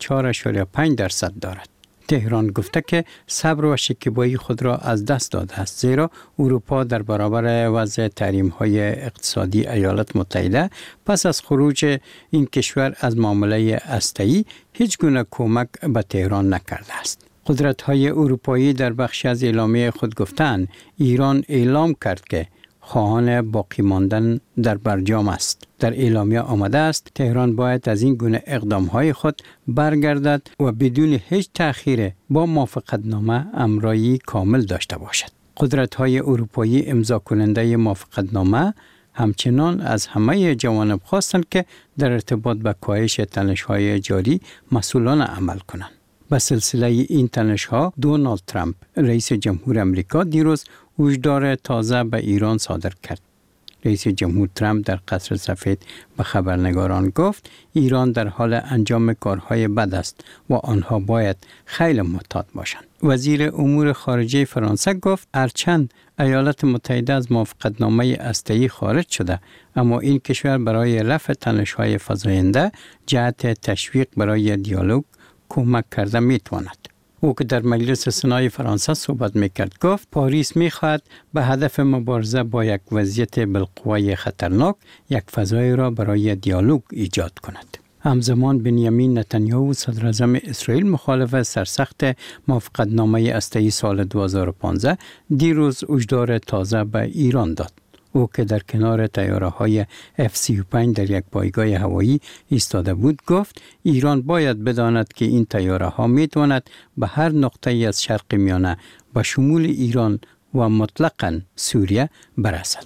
4.5% دارد. تهران گفته که صبر و شکیبایی خود را از دست داده است، زیرا اروپا در برابر وضع تحریم‌های اقتصادی ایالات متحده پس از خروج این کشور از معامله هسته‌ای هیچ گونه کمک به تهران نکرده است. قدرت‌های اروپایی در بخشی از اعلامیه خود گفتند ایران اعلام کرد که خواهان باقی ماندن در برجام است. در اعلامیه آمده است تهران باید از این گونه اقدام‌های خود برگردد و بدون هیچ تأخیر با موافقتنامه امرایی کامل داشته باشد. قدرت‌های اروپایی امضا کننده موافقتنامه همچنان از همه جوانب خواستند که در ارتباط با کاهش تنش‌های جاری مسئولانه عمل کنند. به سلسله این تنش‌ها دونالد ترامپ رئیس جمهور امریکا دیروز هشدار تازه به ایران صادر کرد. رئیس جمهور ترامپ در قصر سفید به خبرنگاران گفت ایران در حال انجام کارهای بد است و آنها باید خیلی محتاط باشند. وزیر امور خارجه فرانسه گفت هرچند ایالات متحده از موافقتنامه هسته‌ای خارج شده، اما این کشور برای رفع تنش‌های فزاینده جهت تشویق برای دیالوگ کمک کرده میتواند. او که در مجلس سنای فرانسه صحبت میکرد گفت پاریس میخواهد به هدف مبارزه با یک وضعیت بالقوه خطرناک یک فضای را برای دیالوگ ایجاد کند. همزمان بنیامین نتانیاهو صدر اعظم اسرائیل مخالف سرسخت موافقتنامه هسته‌ای سال 2015 دیروز هشدار تازه به ایران داد. او که در کنار طیاره‌های F-35 در یک پایگاه هوایی ایستاده بود گفت ایران باید بداند که این طیاره‌ها میتواند به هر نقطه‌ای از شرق میانه به شمول ایران و مطلقاً سوریه برسد.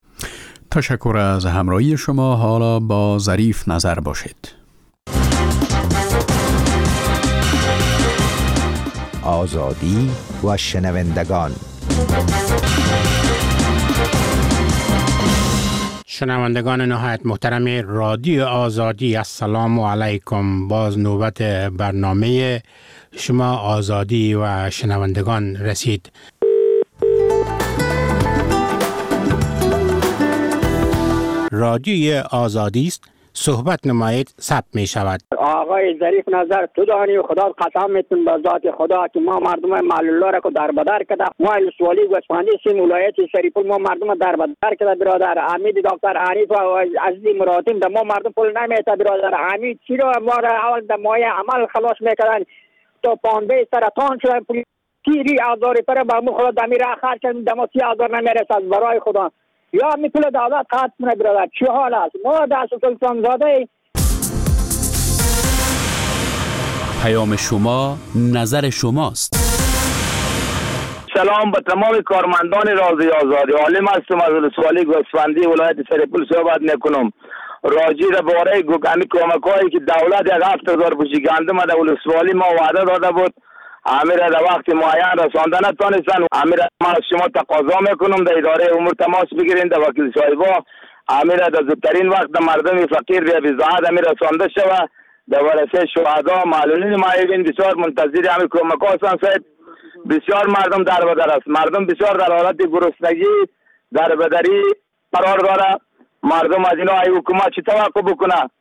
تشکر از همراهی شما. حالا با ظریف نظر باشید. آزادی و شنوندگان. شنوندگان نهایت محترم رادیو آزادی، السلام علیکم. باز نوبت برنامه شما آزادی و شنوندگان رسید. رادیو آزادی است، صحبت نمایید، ثبت می شود. آقای ظریف نظر تو دانی و خدا قسم میتون به ذات خدا که ما مردم معلولا را که در بدر کده، ما السوالی گوسفندی سیم ولایت شریف ما مردم در بدر کده برادر. حمید دکتر حنیف و عزیز مراتم ده ما مردم پول نمیته برادر. حمید چی رو ما را اول ده مایه عمل خلاص میکردن تو پانده سرطان شده پول تیری آزاری پر با مو خدا دمیر آخر کردن دما 30,000 نمیرسد برای خدا. یا میتونه دولت قطع کنه برادر. چی حال است؟ ما دست سلطان زاده. پیام شما نظر شماست. سلام به تمام کارمندان رادیو آزادی. عالم هستم از ولسوالی گوسفندی ولایت سرپل صحبت میکنم. راجی را باره گوگانی کمکایی که دولت 7,000 بوشی گندم در ولسوالی ما وعده داده بود، امیر در وقت معین رسانده نتونستن. امیر من از شما تقاضا میکنم در اداره امور تماس بگیرین، در وکیل صاحبا امیر در زودترین وقت مردم فقیر به بزاعت امیر رسانده شوه. در ورثه شهدا معلولین معیوبین بسیار منتظر همین کمک هستند صاحب. بسیار مردم در بدر است، مردم بسیار در حالت گرسنگی در بدری قرار داره. مردم از اینا ای حکومت چی توقع بکنه؟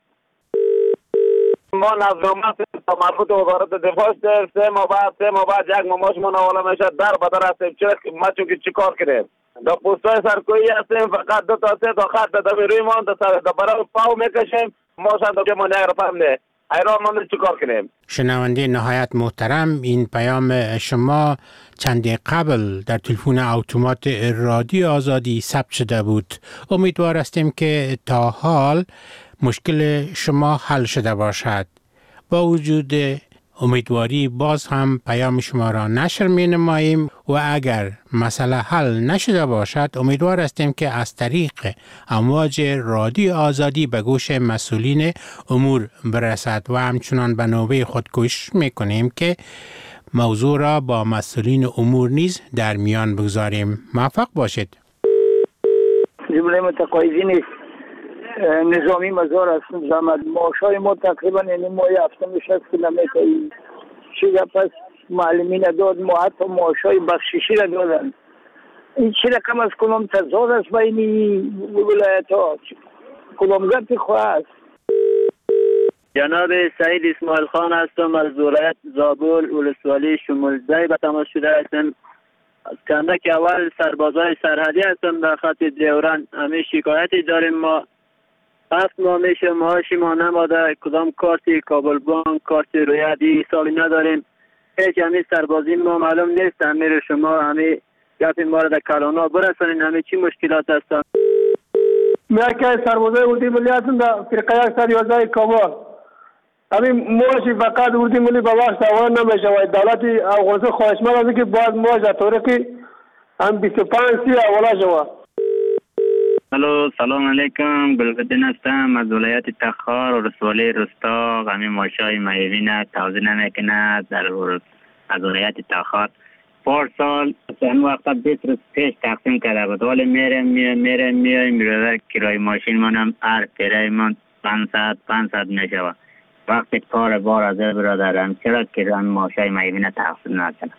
ما نظامات مربوط به وزارت دفاع است. 3 ماه بعد یک ماماش مناوله میشه در بدر هستیم. چرا ما چون که چی کار کنیم؟ در پوستای سرکویی هستیم، فقط 2 تا 3 تا خط در روی ما در برای پاو میکشیم. ما شاید که ما نگرفتم نه ایران ما چی کار کنیم؟ شنونده نهایت محترم، این پیام شما چندی قبل در تلفن اتومات رادیو آزادی ثبت شده بود. امیدوار هستیم که تا حال مشکل شما حل شده باشد. با وجود امیدواری باز هم پیام شما را نشر می نماییم و اگر مسئله حل نشده باشد امیدوار هستیم که از طریق امواج رادیو آزادی به گوش مسئولین امور برسد و همچنان به نوبه خود کوشش می کنیم که موضوع را با مسئولین امور نیز در میان بگذاریم. موفق باشید. جمله متقاعدین نظامی مزار هستم زحمت معاشای ما تقریبا یعنی ماه هفته میشه که نمیتایی چیزا پس معلمین داد ما حتی معاشای بخششی را دادن. این چی رقم از کلام تضاد است بینی ولایت ها کلامگرد خواه است. جناب سعید اسماعیل خان هستم از ولایت زابل ولسوالی شمولزی به تماس شده هستم. از کندک اول سربازای سرحدی هستم در خط دیوران. همه شکایتی داریم ما 7 ماه میشه معاشی ما نماده، کدام کارتی کابل بانک کارتی رویدی سالی نداریم. هیچ همین سربازی ما معلوم نیست. امیر شما همین گپ ما را در کلانا برسانین همین چی مشکلات هستن؟ میاکه سربازای اردی ملی هستن در فرقه 111 کابل. همین معاشی فقط اردی ملی به وقت اول نمیشه و دولت افغانستان خواهشمند است که باید معاش در طوری که هم 25 سی اولا شود. الو سلام علیکم، گلبدین هستم از ولایت تخار و ولسوالی رستاق. همین ماشای معیوین توضیح نمیکنه در از ولایت تخار. پارسال این وقتا 20 روز پیش تقسیم کرده بود، ولی میره کرای ماشین منم هر پیره من 500 میشود. وقتی کار بار از برادرم چرا که ماشای معیوین تقسیم نکنه؟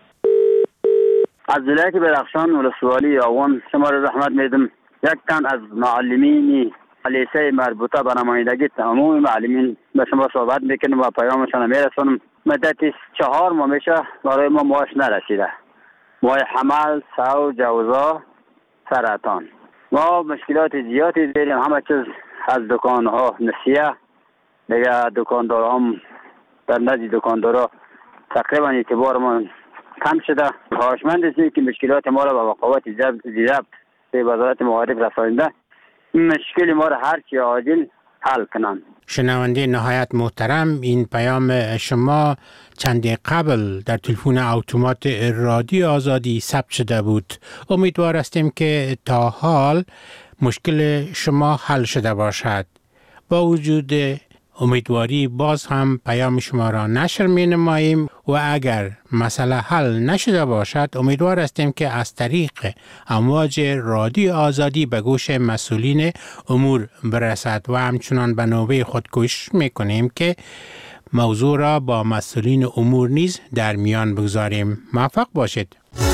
از ولایت بدخشان ولسوالی آوان شما را رحمت میدم. یک تن از معلمین لیسه مربوطه به نمایندگی تمام معلمین به شما صحبت میکنم و پیامشان میرسونم. مدت 4 ماه میشه برای ما معاش نرسیده. ماه حمل، سو، جوزا، سرطان. ما مشکلات زیادی داریم. همه چیز از دکانها نسیه دیگه دکاندار هم در نزد دکاندارا تقریبا اعتبار ما کم شده. خواهشمند هستیم که مشکلات ما را به وقوات ضبط به وزارت معارف رسانده مشکل ما را هر چی عاجل حل کنند. شنونده نهایت محترم، این پیام شما چندی قبل در تلفن اتومات رادیو آزادی ثبت شده بود. امیدوار هستیم که تا حال مشکل شما حل شده باشد. با وجود امیدواری باز هم پیام شما را نشر می نماییم و اگر مسئله حل نشده باشد امیدوار هستیم که از طریق امواج رادیو آزادی به گوش مسئولین امور برسد و همچنان به نوبه خود کوشش می کنیم که موضوع را با مسئولین امور نیز در میان بگذاریم. موفق باشید.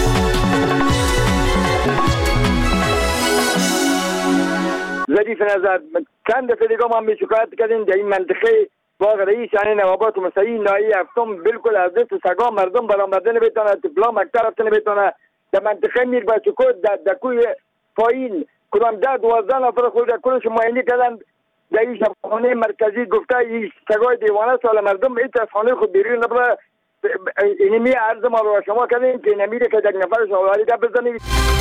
ظریف نظر چند دفعه دیگه ما می شکایت کردیم در این منطقه باغ رئیس یعنی نوابات مستعی ناحیه هفتم بالکل از دست سگا مردم برآمده نمیتونه، طفلا مکتب رفته نمیتونه. در منطقه میر بچکو در کوی پایین کدام 10-12 نفر خود کلش معاینه کردن در این شفاخانه مرکزی گفته این سگای دیوانه سال مردم این از خانه خود بیرون نبره. اینمی عرض ما رو شما کردیم که نمیره که یک نفر شوالی ده بزنید.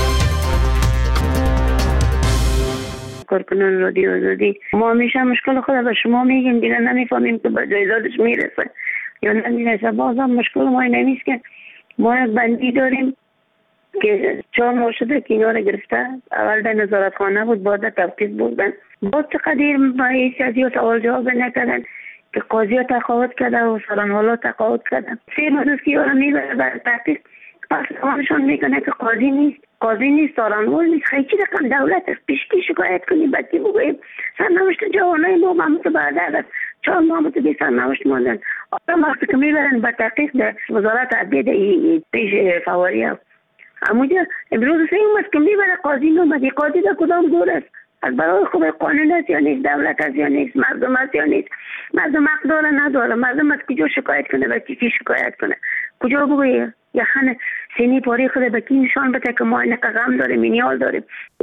کارکنان رادیو آزادی ما همیشه مشکل خود به شما میگیم دیگه نمیفهمیم که به جایدادش میرسه یا نمیرسه. بازم مشکل ما نمیست که ما یک بندی داریم که 4 ماه شده که اینا رو گرفته. اول در نظارتخانه بود، بعد تفتیش بودن، بعد چقدر با حیثیتی و سوال جواب نکردن که قاضی ها تقاعد کرده و فلان حالا تقاعد کردن. 3 ماه که یارو میبره برای تفتیش پس همشان میکنه که قاضی نیست سالانگول نیست. خیلی چی رقم دولت است پیشکی شکایت کنیم بکی بگویم سرنوشت جوانای ما همونطور برده است 4 ماه همونطور بی سرنوشت ماندن. آدم وقتی که میبرن به تحقیق در وزارت عدلیه پیش فواری ها همونجا امروز 3 ماه که میبره قاضی نومدی. قاضی در کدام دور است؟ از برای خوب قانون است یا نیست؟ دولت است یا نیست؟ مردم است یا نیست؟ مردم حق داره نداره؟ مردم از کجا شکایت کنه و کی شکایت کنه؟ کجا بگویه؟ یا خانه سینی پاری خود به کی نشان بده که ما این غم داریم مینیال داریم.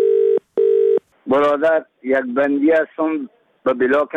برادر یک بندی هستم به بلاک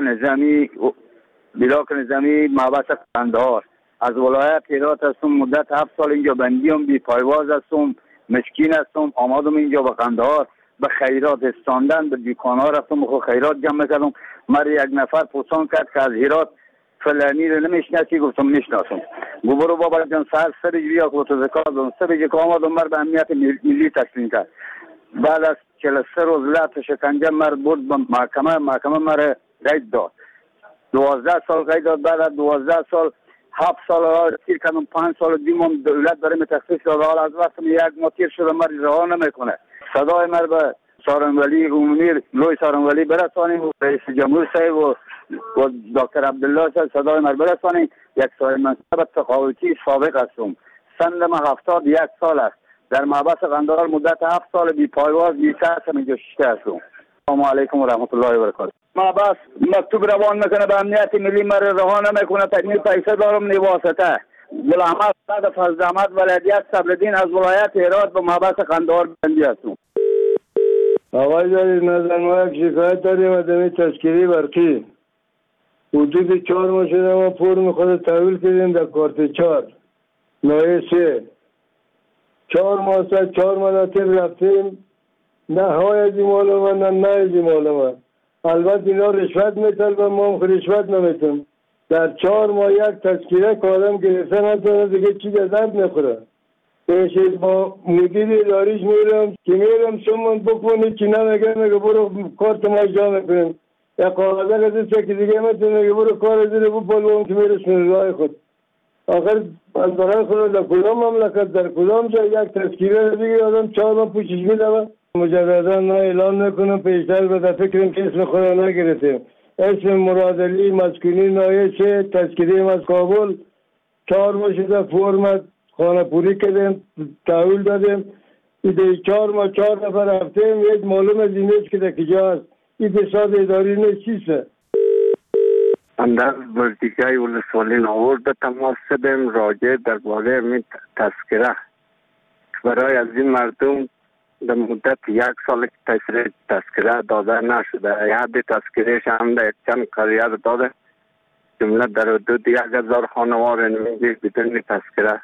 نظامی محبس قندهار از ولایت هرات هستم. مدت 7 سال اینجا بندی هم بی پایواز هستم، مسکین هستم. آمدم اینجا به قندهار به خیرات استاندن به دکان‌ها رفتم خو خیرات جمع کردم. مرا یک نفر پرسان کرد که از هرات فلانی رو نمیشناسی؟ گفتم میشناسم. گفت برو بابا جان سر بیا که زکات دادم. سر که آمدم مر به امنیت ملی تسلیم کرد. بعد از 43 روز لط شکنجه مر برد به محکمه مر قید داد. 12 سال قید داد. بعد از 12 سال 7 سال را تیر کردم. 5 سال دیمم دولت برای تخصیص داد. حالا از وقت 1 ماه تیر شده مر رها نمیکنه. صدای مر به سارنولی عمومی لوی سارنولی برسانیم و رئیس جمهور صاحب و دکتر عبدالله صاحب صدای مر برسانیم. یک صاحب منصب تقاعدی سابق هستم. سنم 71 سال است. در محبس قندهار مدت 7 سال بی پایواز بی سرس اینجا شیشته هستم. السلام علیکم و رحمت الله و برکاته. محبس مکتوب روان میکنه به امنیت ملی مر رها نمیکنه. تکمیل پیسه دارم نواسطه گلحمد صد فضل احمد ولایت صبرالدین از ولایت هرات به محبس قندهار بندی هستم. آقای جاری نظر ما یک شکایت داریم از دمی تشکیلی برقی حدود 4 ماه شده ما فرم خود تحویل کردیم در کارت 4 نایه 3 4 ماه ساعت 4 مراتب رفتیم نه های از این معلومه نه از این معلومه. البته اینا رشوت میتل و ما هم رشوت نمیتم. در 4 ماه یک تشکیله کارم گرفته نتونه دیگه چی درد نخوره. پیشید با مدیر اداریش میرم که میرم شما بکنید که نمیگه برو کارت ما اجرا میکنیم. یا قاعده قضیه که دیگه میتونه میگه برو کار زیر بپلوم که میرسون رای خود. آخر از برای خود در کدام مملکت در کدام جا یک تشکیله دیگه آدم 4 ماه پوشش میدم. مجددا نه اعلان نکنم پیشتر بده فکرم که اسم خود نگرفتیم. اسم مرادلی مسکونی نایه 3 تشکیله از کابل 4 ماه شده فرمت خانه پوری کردیم تحویل دادیم. ایده 4 ماه 4 نفر رفتیم یک معلوم از این نیست که در کجا هست. این فساد اداری نیست چیسته. اندر وردیگای ولسوالی ناور به تماس شدیم راجع در باره می تذکره برای از این مردم در مدت 1 سال تشریح تذکره داده نشده. حد تذکرهش هم در چند قریه داده جمله در حدود 1000 خانوار نمیگه بدون تذکره.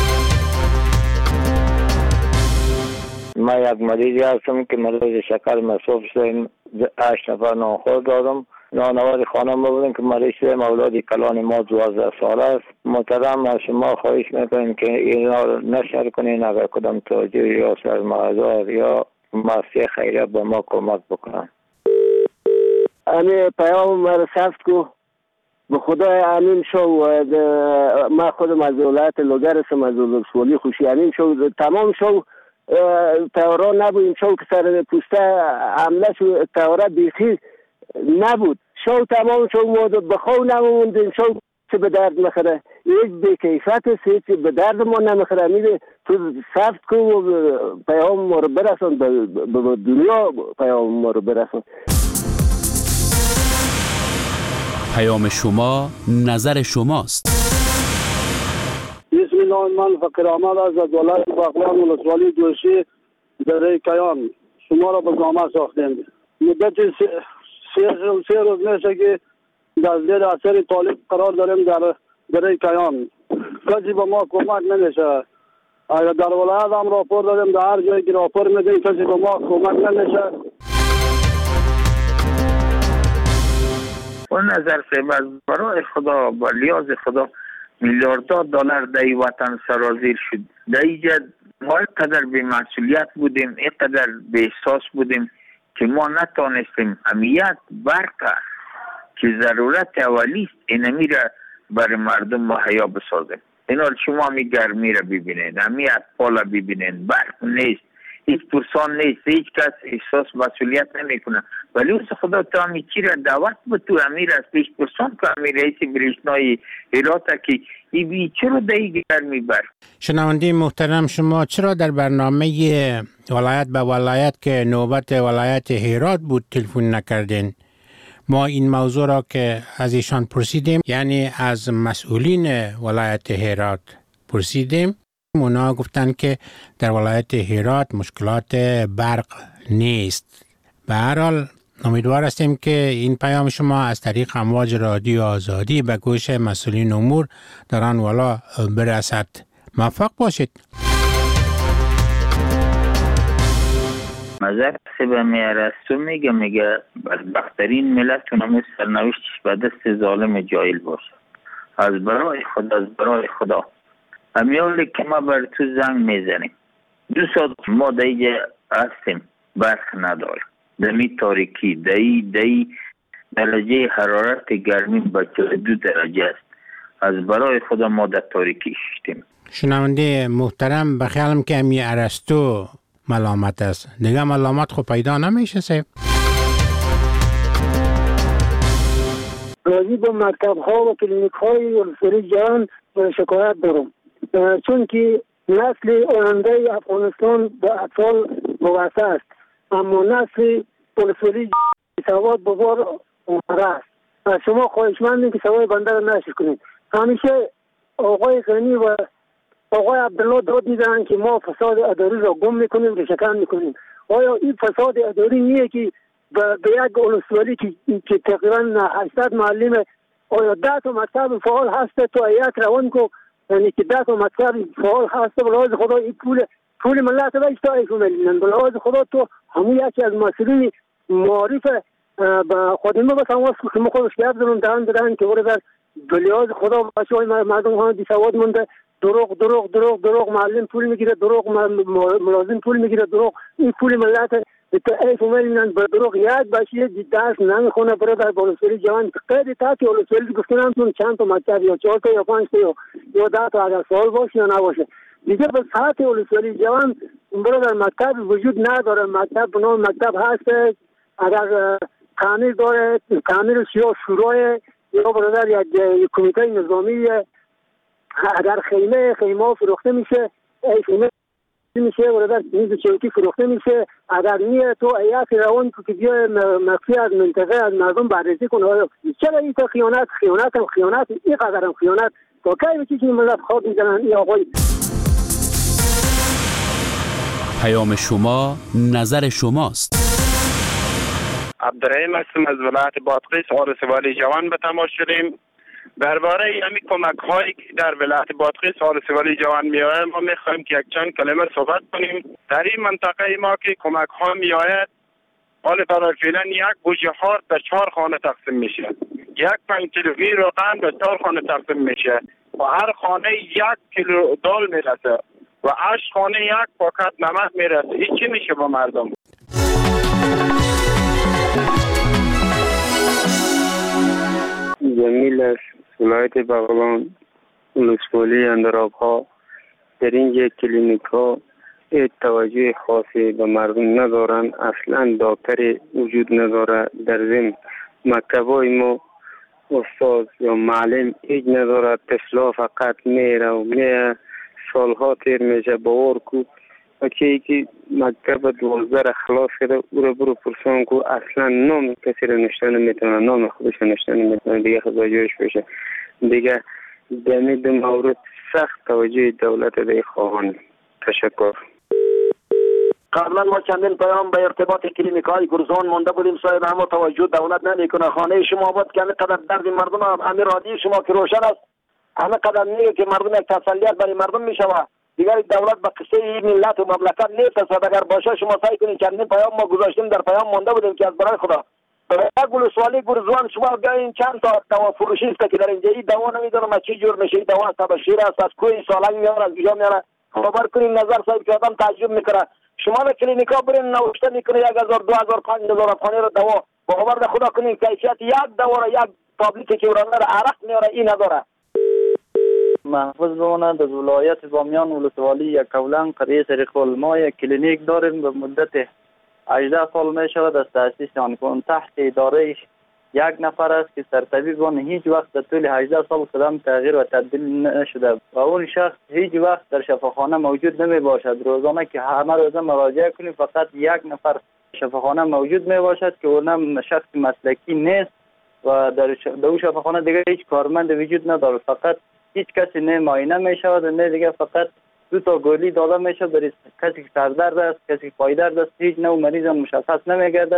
من یک مریضی هستم که مریض شکر مصروف شدیم 8 نفر نانخور دادم. نانوار خانم بودیم که مریض شدیم اولاد کلان ما 12 ساله است. محترم از شما خواهش میکنیم که اینا رو نشر کنین اگر کدام توجیه یا سرمایه‌دار یا مؤسسه خیریه به ما کمک بکنن. امی پیام مرا ثبت کو به خدا امین شو. ما خودم از ولایت لوگر هستم، از ولسوالی خوشی. امین شو تمام شو تورا نبود. شو که سر پوسته حمله شو تورا بیخی نبود. شو تمام شو ما بخو نموندیم. شو چه به درد نخوره. یک بیکیفیت است، هیچ به درد ما نمیخوره. میده تو سفت کو و پیام ما رو برسون، به دنیا پیام ما رو برسون. پیام شما نظر شماست. بسم الله، من فقیر احمد از ولایت بغلان ولسوالی جوشی دره کیان شما را به زحمت ساختیم. مدت 3 روز میشه که در زیر اثر طالب قرار داریم در دره کیان. کسی به ما کمک نمیشه. اگر در ولایت هم راپور داریم، در هر جایی که راپور میدیم کسی به ما کمک نمیشه. و نظر سیب برای خدا با لیاز خدا میلیاردها دلار در این وطن سرازیر شد. در اینجا ما اینقدر بی مسئولیت بودیم، اینقدر بی احساس بودیم که ما نتانستیم امیت برق که ضرورت اولیست اینمی را برای مردم مهیا بسازیم. اینا شما می گرمی را ببینید، امی اطفال ببینید، برق نیست، هیچ پرسان نیست، هیچ کس احساس مسئولیت نمی کنه. ولی اوست خدا تو همی چی را دعوت به تو امیر از پیش پرسان که امیر رئیس برشنای هراته که ای بی چرا دایی گرمی برق. شنونده محترم، شما چرا در برنامه ولایت به ولایت که نوبت ولایت هرات بود تلفن نکردین؟ ما این موضوع را که از ایشان پرسیدیم، یعنی از مسئولین ولایت هرات پرسیدیم، اونا گفتن که در ولایت هرات مشکلات برق نیست. به هر حال امیدوار هستیم که این پیام شما از طریق امواج رادیو آزادی به گوش مسئولین امور در آن والا برسد. موفق باشید. مذهب سبا میارستو میگه بدبخترین ملت اونم سرنوشتش به دست ظالم جاهل باشه. از برای خدا همیالی که ما بر تو زنگ میزنیم 2 ساعت ما دیگه هستیم، برق نداریم. دمی تاریکی دی درجه حرارت گرمی با 42 درجه است. از برای خدا ما در تاریکی شدیم. شنونده محترم، بخیالم که همی ارسطو ملامت است، دیگه ملامت خو پیدا نمیشه سیب. راضی به مکتب ها و کلینیک های ولسوالی جهان شکایت دارم، چون که نسل آینده افغانستان به اطفال وابسته است، اما نسل ولسوالی سواد بزار اومده است. از شما خواهشمندیم که سوای بنده را نشر کنید. همیشه آقای غنی و آقای عبدالله داد میزنن که ما فساد اداری را گم میکنیم، ریشه‌کن میکنیم. آیا این فساد اداری نیه که به یک ولسوالی که تقریبا 800 معلم، آیا 10 تا مکتب فعال هست تو یک روان کو، یعنی که 10 تا مکتب فعال هست، بلاز خدا این پول ملت را اشتای کنن، بلاز خدا تو همون یکی از مسئولین معارف به خودمه به تماس که ما خودش گرد دارن که ورده بلاز خدا بچه‌های مردم ها بی سواد مونده، دروغ معلم پول میگیره، دروغ ملازم پول میگیره، دروغ این پول ملت ای فهمیدن به دروغ یک بچه درس نمیخونه برادر ولسوالی جوان قید تا که ولسوالی گفتن چون چند تا مکتب یا 4 تا یا 5 تا یا 10 تا اگر سوال باشه یا نباشه دیگه به ساعت ولسوالی جوان برادر مکتب وجود نداره. مکتب بنا مکتب هست اگر تعمیر داره، تعمیر شورای یا برادر یک کمیته نظامی، اگر خیمه فروخته میشه خیمه میشه برادر میز چوکی فروخته میشه. اگر نیه تو ایات روان که بیای مخفی از منطقه از مردم بررسی کنه چرا این تا خیانت این قدرم خیانت تا کی بچی که ملت خواب میزنن این آقای. پیام شما نظر شماست. عبدالرحیم هستم از ولایت بادغیس ولسوالی جوان به تماس شدیم. درباره همین کمک هایی که در ولایت بادغیس ولسوالی جوان میآید ما میخوایم که یک چند کلمه صحبت کنیم. در این منطقه ما که کمک ها میآید حال برای فعلا یک گوجه هار به 4 خانه تقسیم میشه، یک 5 کیلوگرم روغن به 4 خانه تقسیم میشه و هر خانه 1 کیلو دال میرسه و 8 خانه 1 پاکت نمک میرسه. این چی میشه با مردم؟ جمیل است، ولایت بغلان، ولسوالی اندرابها. در اینجا کلینیک ها توجه خاصی به مردم ندارن، اصلا دکتری وجود نداره. در ضمن مکتبای ما استاد یا معلم هیچ نداره، طفلا فقط میره و میره، سالها تیر میشه. باور کو بچه‌ای که مکتب 12 را خلاص کرده او را برو پرسان کو اصلا نام کسی را نشته نمیتونه، نام خودش نشته نمیتونه، دیگه خداجوش بشه. دیگه دمی دو مورد سخت توجه دولت دی خواهان. تشکر. قبلا ما چندین پیام به ارتباط کلینیک های گرزان مونده بودیم صاحب، اما توجه دولت نمیکنه. خانه شما بود که همینقدر درد مردم، همین رادی شما که روشن است، همینقدر میگه که مردم یک تسلیت برای مردم میشوه. دیگر دولت به قصه این ملت و مملکت نیست. اگر باشه شما سعی کنید. چندین پیام ما گذاشتیم، در پیام مونده بودیم که از برای خدا ولسوالی گرزوان شما بیاین چند تا دوا فروشی است که در اینجا این دوا نمیدونم از چی جور میشه. این دوا تبشیر است، از کوی سالنگ میاره، از کجا میاره. خبر کنین نظر صاحب که آدم تعجب میکنه. شما به کلینیکا برین نوشته میکنه 1000 2000 5000 افغانی رو دوا. باور خدا کنین کیفیت یک دوا را یک تابلت که ورانه عرق میاره این نداره. محفوظ بماند از ولایت بامیان ولسوالی یک کولنگ قریه طریق ما یک کلینیک داریم. به مدت 18 سال می شود از تأسیس آن کن. تحت اداره یک نفر است که سرطبیب آن هیچ وقت در طول 18 سال قدم تغییر و تبدیل نشده و اون شخص هیچ وقت در شفاخانه موجود نمی باشد. روزانه که همه روزه مراجعه کنیم فقط یک نفر شفاخانه موجود می باشد که اونم شخص مسلکی نیست و در اون شفاخانه دیگه هیچ کارمند وجود نداره. فقط هیچ کسی نه معاینه می شود و نه دیگه فقط 2 تا گولی داده می شود برای کسی که سردرد است، کسی که پایدرد است. هیچ نوع مریض مشخص نمی گردد.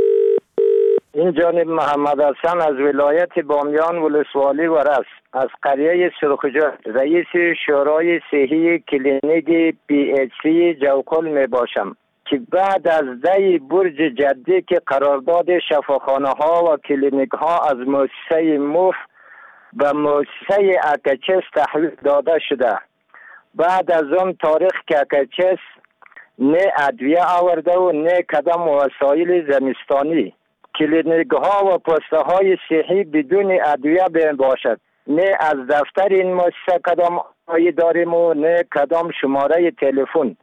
این جانب محمد حسن از ولایت بامیان ولسوالی ورس از قریه سرخجه رئیس شورای صحی کلینیک PHC جوکل می باشم که بعد از دی برج جدی که قرارداد شفاخانه ها و کلینیک ها از مؤسسه موف به مؤسسه اکچس تحویل داده شده. بعد از اون تاریخ که اکچس نه ادویه آورده و نه کدام وسایل زمستانی، کلینیک ها و پسته های صحی بدون ادویه بین باشد. نه از دفتر این مؤسسه کدام آیی داریم و نه کدام شماره تلفن.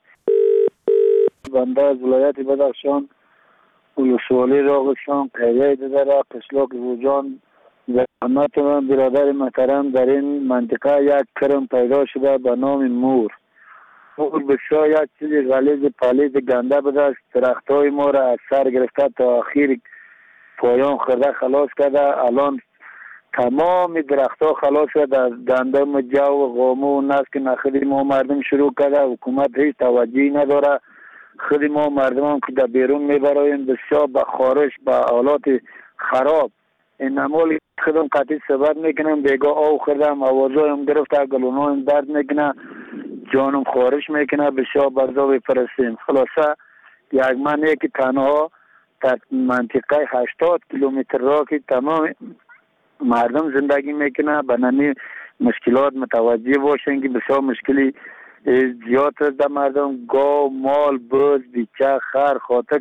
بنده از ولایت بدخشان ولسوالی راغشان قریه داره قسلوک روجان زحمت من برادر محترم در این منطقه یک کرم پیدا شده به نام مور بسیار یک چیز غلیظ پلید گنده بوده است. درخت های ما را از سر گرفته تا آخر پایان خورده خلاص کرده. الان تمام درخت ها خلاص شده. از گندم جو و قامو و نسک نخلی ما مردم شروع کرده. حکومت هیچ توجهی نداره. خود ما مردمان که در بیرون میبرایم بسیار به خارش به حالات خراب این نمال خودم قطعی صحبت میکنم. بیگاه آو خوردم آوازایم گرفته، گلونایم درد میکنه، جانم خارش میکنه. بسیار برزا بپرستیم. خلاصه یک منی که تنها در منطقه 80 کیلومتر را که تمام مردم زندگی میکنه به نمی مشکلات متوجه باشن که بسیار مشکلی زیاد است در مردم. گاو، مال، بز، بیچه، خر، خاطر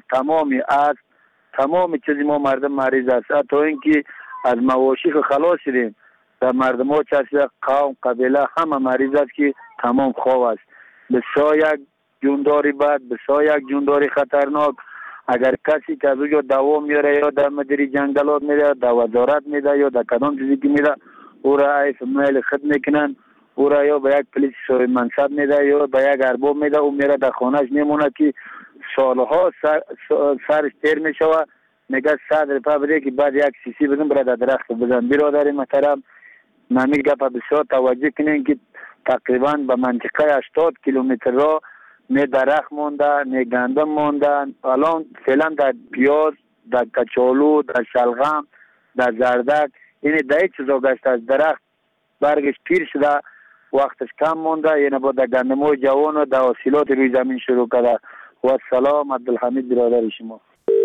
تمام چیزی ما مردم مریض است. حتی اینکه از مواشی خلاص شدیم در مردم ها چه قوم قبیله همه مریض است که تمام خواب است. بسیار یک جونداری بد، بسیار یک جونداری خطرناک. اگر کسی که از اونجا دوا میاره یا در مدیری جنگلات میره، در وزارت میده یا در کدام چیزی که میره، او را ایف میل خود میکنن. او را یا به یک پلیس صاحب منصب میده یا به یک ارباب میده. او میره در خانهش میمونه که سالها سرش تیر میشوه. میگه 100 روپیه بده که بعد یک سیسی بدون برای در درخت بزن. برادر محترم نمی گپ بسیار توجه کنین که تقریبا به منطقه 80 کیلومتر را نه درخت مونده نه گندم مونده. الان فعلا در پیاز، در کچالو، در شلغم، در زردک این ده چیزا گشت از درخت برگش پیر شده وقتش کم مونده. یعنی با در گندمای جوان و در حاصلات روی زمین شروع کرده. و سلام عبدالحمید برادر شما.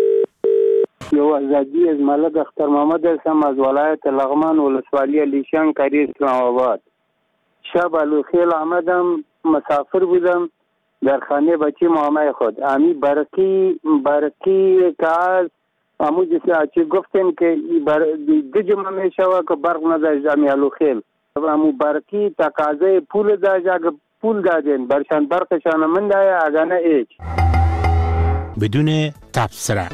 یوزدی از ملک اختر محمد هستم از ولایت لغمان ولسوالی لیشان کری اسلام آباد. شب الخیل آمدم، مسافر بودم در خانه بچه مامای خود. امی برکی که امو چی گفتیم که دو جمعه می شود که برق نداشت جمعیالو خیل امو برقی تقاضای پول داشت اگر پول دادین برشان برقشان من دایا اگر نه ایچ بدون تبصره.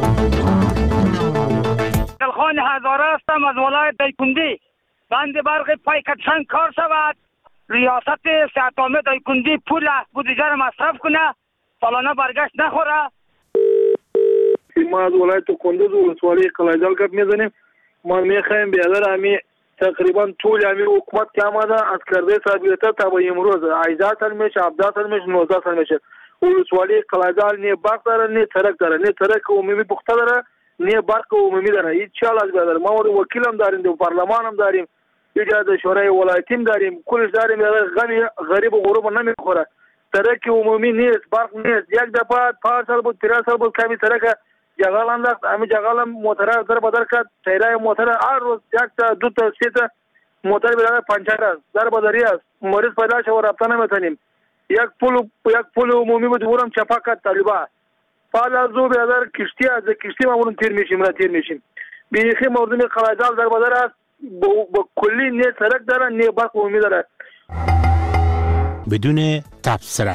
دلخان هزاره هستم از ولایت دایکندی. بند برق پای کتشن کار شود، ریاست سیاتامه دایکندی پول بودجه را مصرف کنه، سالانه برگشت نخوره. ما از ولایت کندوز ولسوالی قلعه‌جان گپ میزنیم. ما میخوایم بیادر همی تقریبا طول همی حکومت که آمده از کرده سابقه تا به امروز 18 سال میشه، 17 سال میشه، 19 سال میشه. ولسوالی قلعه‌جان نه برق داره نه سرک داره، نه سرک عمومی پخته داره نه برق عمومی داره. هیچ چال از بیادر ما وکیل هم داریم، دو پارلمان هم داریم، ایجاد شورای ولایتی هم داریم، کلش داریم. غریب و غروب نمیخوره. سرک عمومی نیست، برق نیست. یک دفعه 5 سال بود 3 سال بود کمی سرک جغال انداخت، همین جغال موتور در بدر کرد، تیرای موتور هر روز یک تا دو تا سه تا موتور بیاد پنچر است، در بدری است، مریض پیدا شد و رابطه نمیتونیم. یک پول عمومی بود ورم چپا کرد طالبا. فعلا از او بیادر کشتی از کشتی ما ورم تیر میشیم. بیخی مردم قلعه‌جان در بدر است، با کلی نه سرک داره نه برق عمومی داره. بدون تبصره.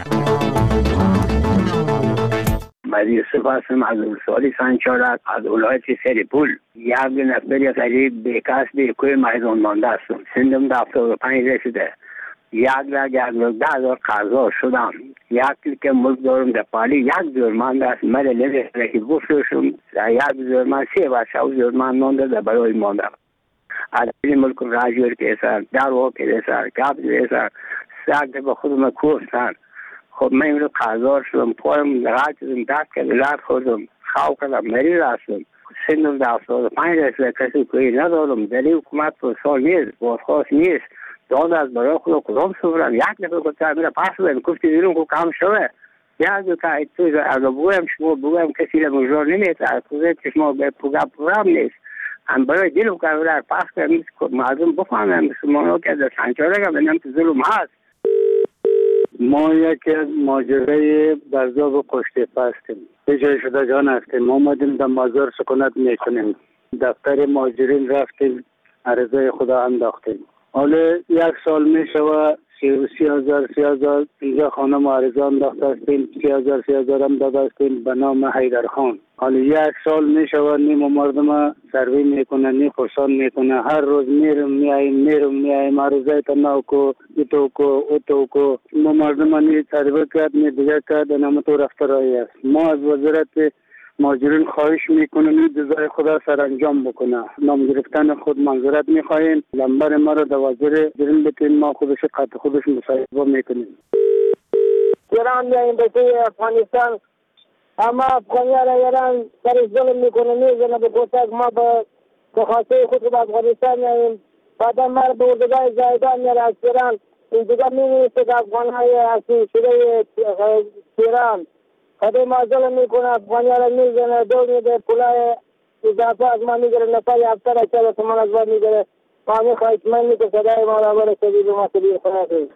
مدیر سپاسم از ولسوالی سنچارک از ولایت سریپول. یک نفر قریب بیکس بیکوی میدان مانده هستم. سندم در 75 رسیده. یک لاک 10,000 قرضا شدم. یک که ملک دارم در پالی یک جرمان است. مده نمیشه که بفروشم. یک جرمان 3 و 4 جرمان مانده در برای مانده. از این ملک راجور کیسر، درو کیسر، کاب کیسر، ساعت به خودم کوستن. خب من امروز قرضدار شدم، پایم راحت شدم، دست که ولاد خوردم، خواب کردم، مریض هستم. سنم در 75 رسیده، کسی کوی ندارم. در این حکومت سال نیست، بازخواست نیست. داد از برای خود کدام سفرم. یک نفر گفته میره پس بدم، گفتی بیرون که کام شده. یک دو تا ایتوی از بگویم شما بگویم کسی لمجار نمیده، از خوزه شما به پروگرام نیست. هم برای دلو که برای پس کردم مردم بفهمم مسلمانو که در سنچاره که بنام که ظلم هست. ما یکی از ماجرای برزاب قشتیپه هستیم. بجای شده جان هستیم. ما آمدیم در مزار سکونت میکنیم. دفتر ماجرین رفتیم، عرضه خدا انداختیم. حالا 1 سال میشوه 30,000 اینجا خانه معرضه انداخته هستیم. 30,000 هم داده هستیم به نام حیدرخان. حالا 1 سال میشوه نیم مردم سروی میکنه، نیم پرسان میکنه. هر روز میرم میایم عرضه تا نوکو اتو کو ما مردم نی سروی کرد نی دیگه کرد نام تو رفته رایی است. ما از وزارت ماجرین خواهش میکنیم جزای خدا سرانجام بکنه. نام گرفتن خود منظورت میخواهیم. لمبر ما رو در وزیر جرین بتین، ما خودش قطع خودش مصاحبه میکنیم. ایران میاییم به افغانستان، اما افغانیان ایران سر ظلم میکنه، میزنه به گوتک. ما به خاطر خود به افغانستان میاییم، بعدا ما به اردوگاه زایدان میاره از ایران. این دیگه میمیسته که افغانهای اصلی شده ایران خدا ما ظلم میکنه، افغانیان را میزنه، دو میده، پولای اضافه از ما میگره، نفر 7,000 تومان از ما میگره. ما میخواهید من میگه صدای ما را بره سبیل ما سبیل خونه کنید.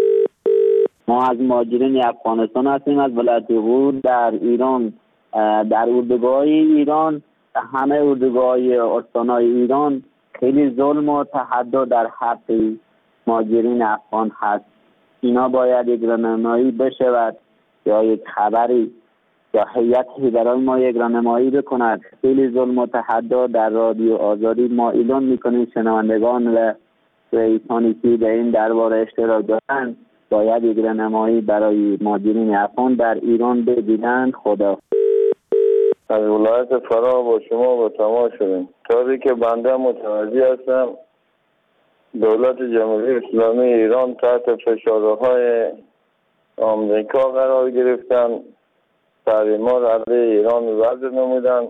ما از مهاجرین افغانستان هستیم، از ولایت غور در ایران. در اردوگاه ایران، همه اردوگاه استانهای ایران خیلی ظلم و تحدی در حق مهاجرین افغان هست. اینا باید یک راهنمایی بشود یا یک خبری یا هیئتی برای ما یک راهنمایی بکند. خیلی ظلم و تحدی در رادیو آزادی ما اعلام میکنیم. شنوندگان و رئیسانی که در این درباره اشتراک دارند باید یک راهنمایی برای مهاجرین افغان در ایران بگیرند. خدا. از ولایت فرا با شما به تماس شدیم. طوری که بنده متوجه هستم دولت جمهوری اسلامی ایران تحت فشارهای آمریکا قرار گرفتن، تحریما را علیه ایران وضع نمودند.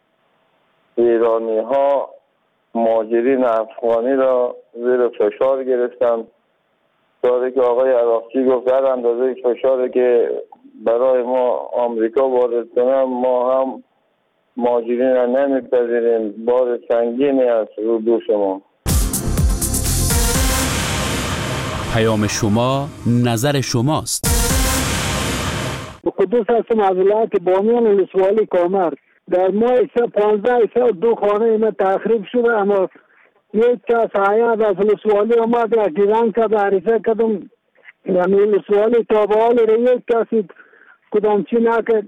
ایرانی ها مهاجرین افغانی را زیر فشار گرفتند. طوری که آقای عراقچی گفت در اندازه فشاری که برای ما آمریکا وارد کنه ما هم مهاجرین را نمیپذیریم. بار سنگینی است رو دوش ما. پیام شما نظر شماست. قدوس هستم از ولایت بامیان ولسوالی کامرس. در ماه 15 خانه اینا تخریب شده، اما یک کس آید از ولسوالی آمد یک دیدن که عریضه کدم یعنی ولسوالی تابعال را یک کسی کدام چی نکرد.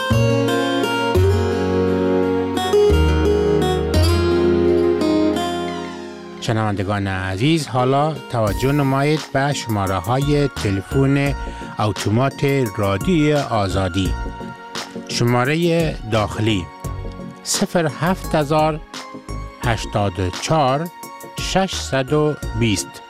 شنوندگان عزیز، حالا توجه نمایید به شماره های تلفن اتومات رادیوی آزادی. شماره داخلی 07084 620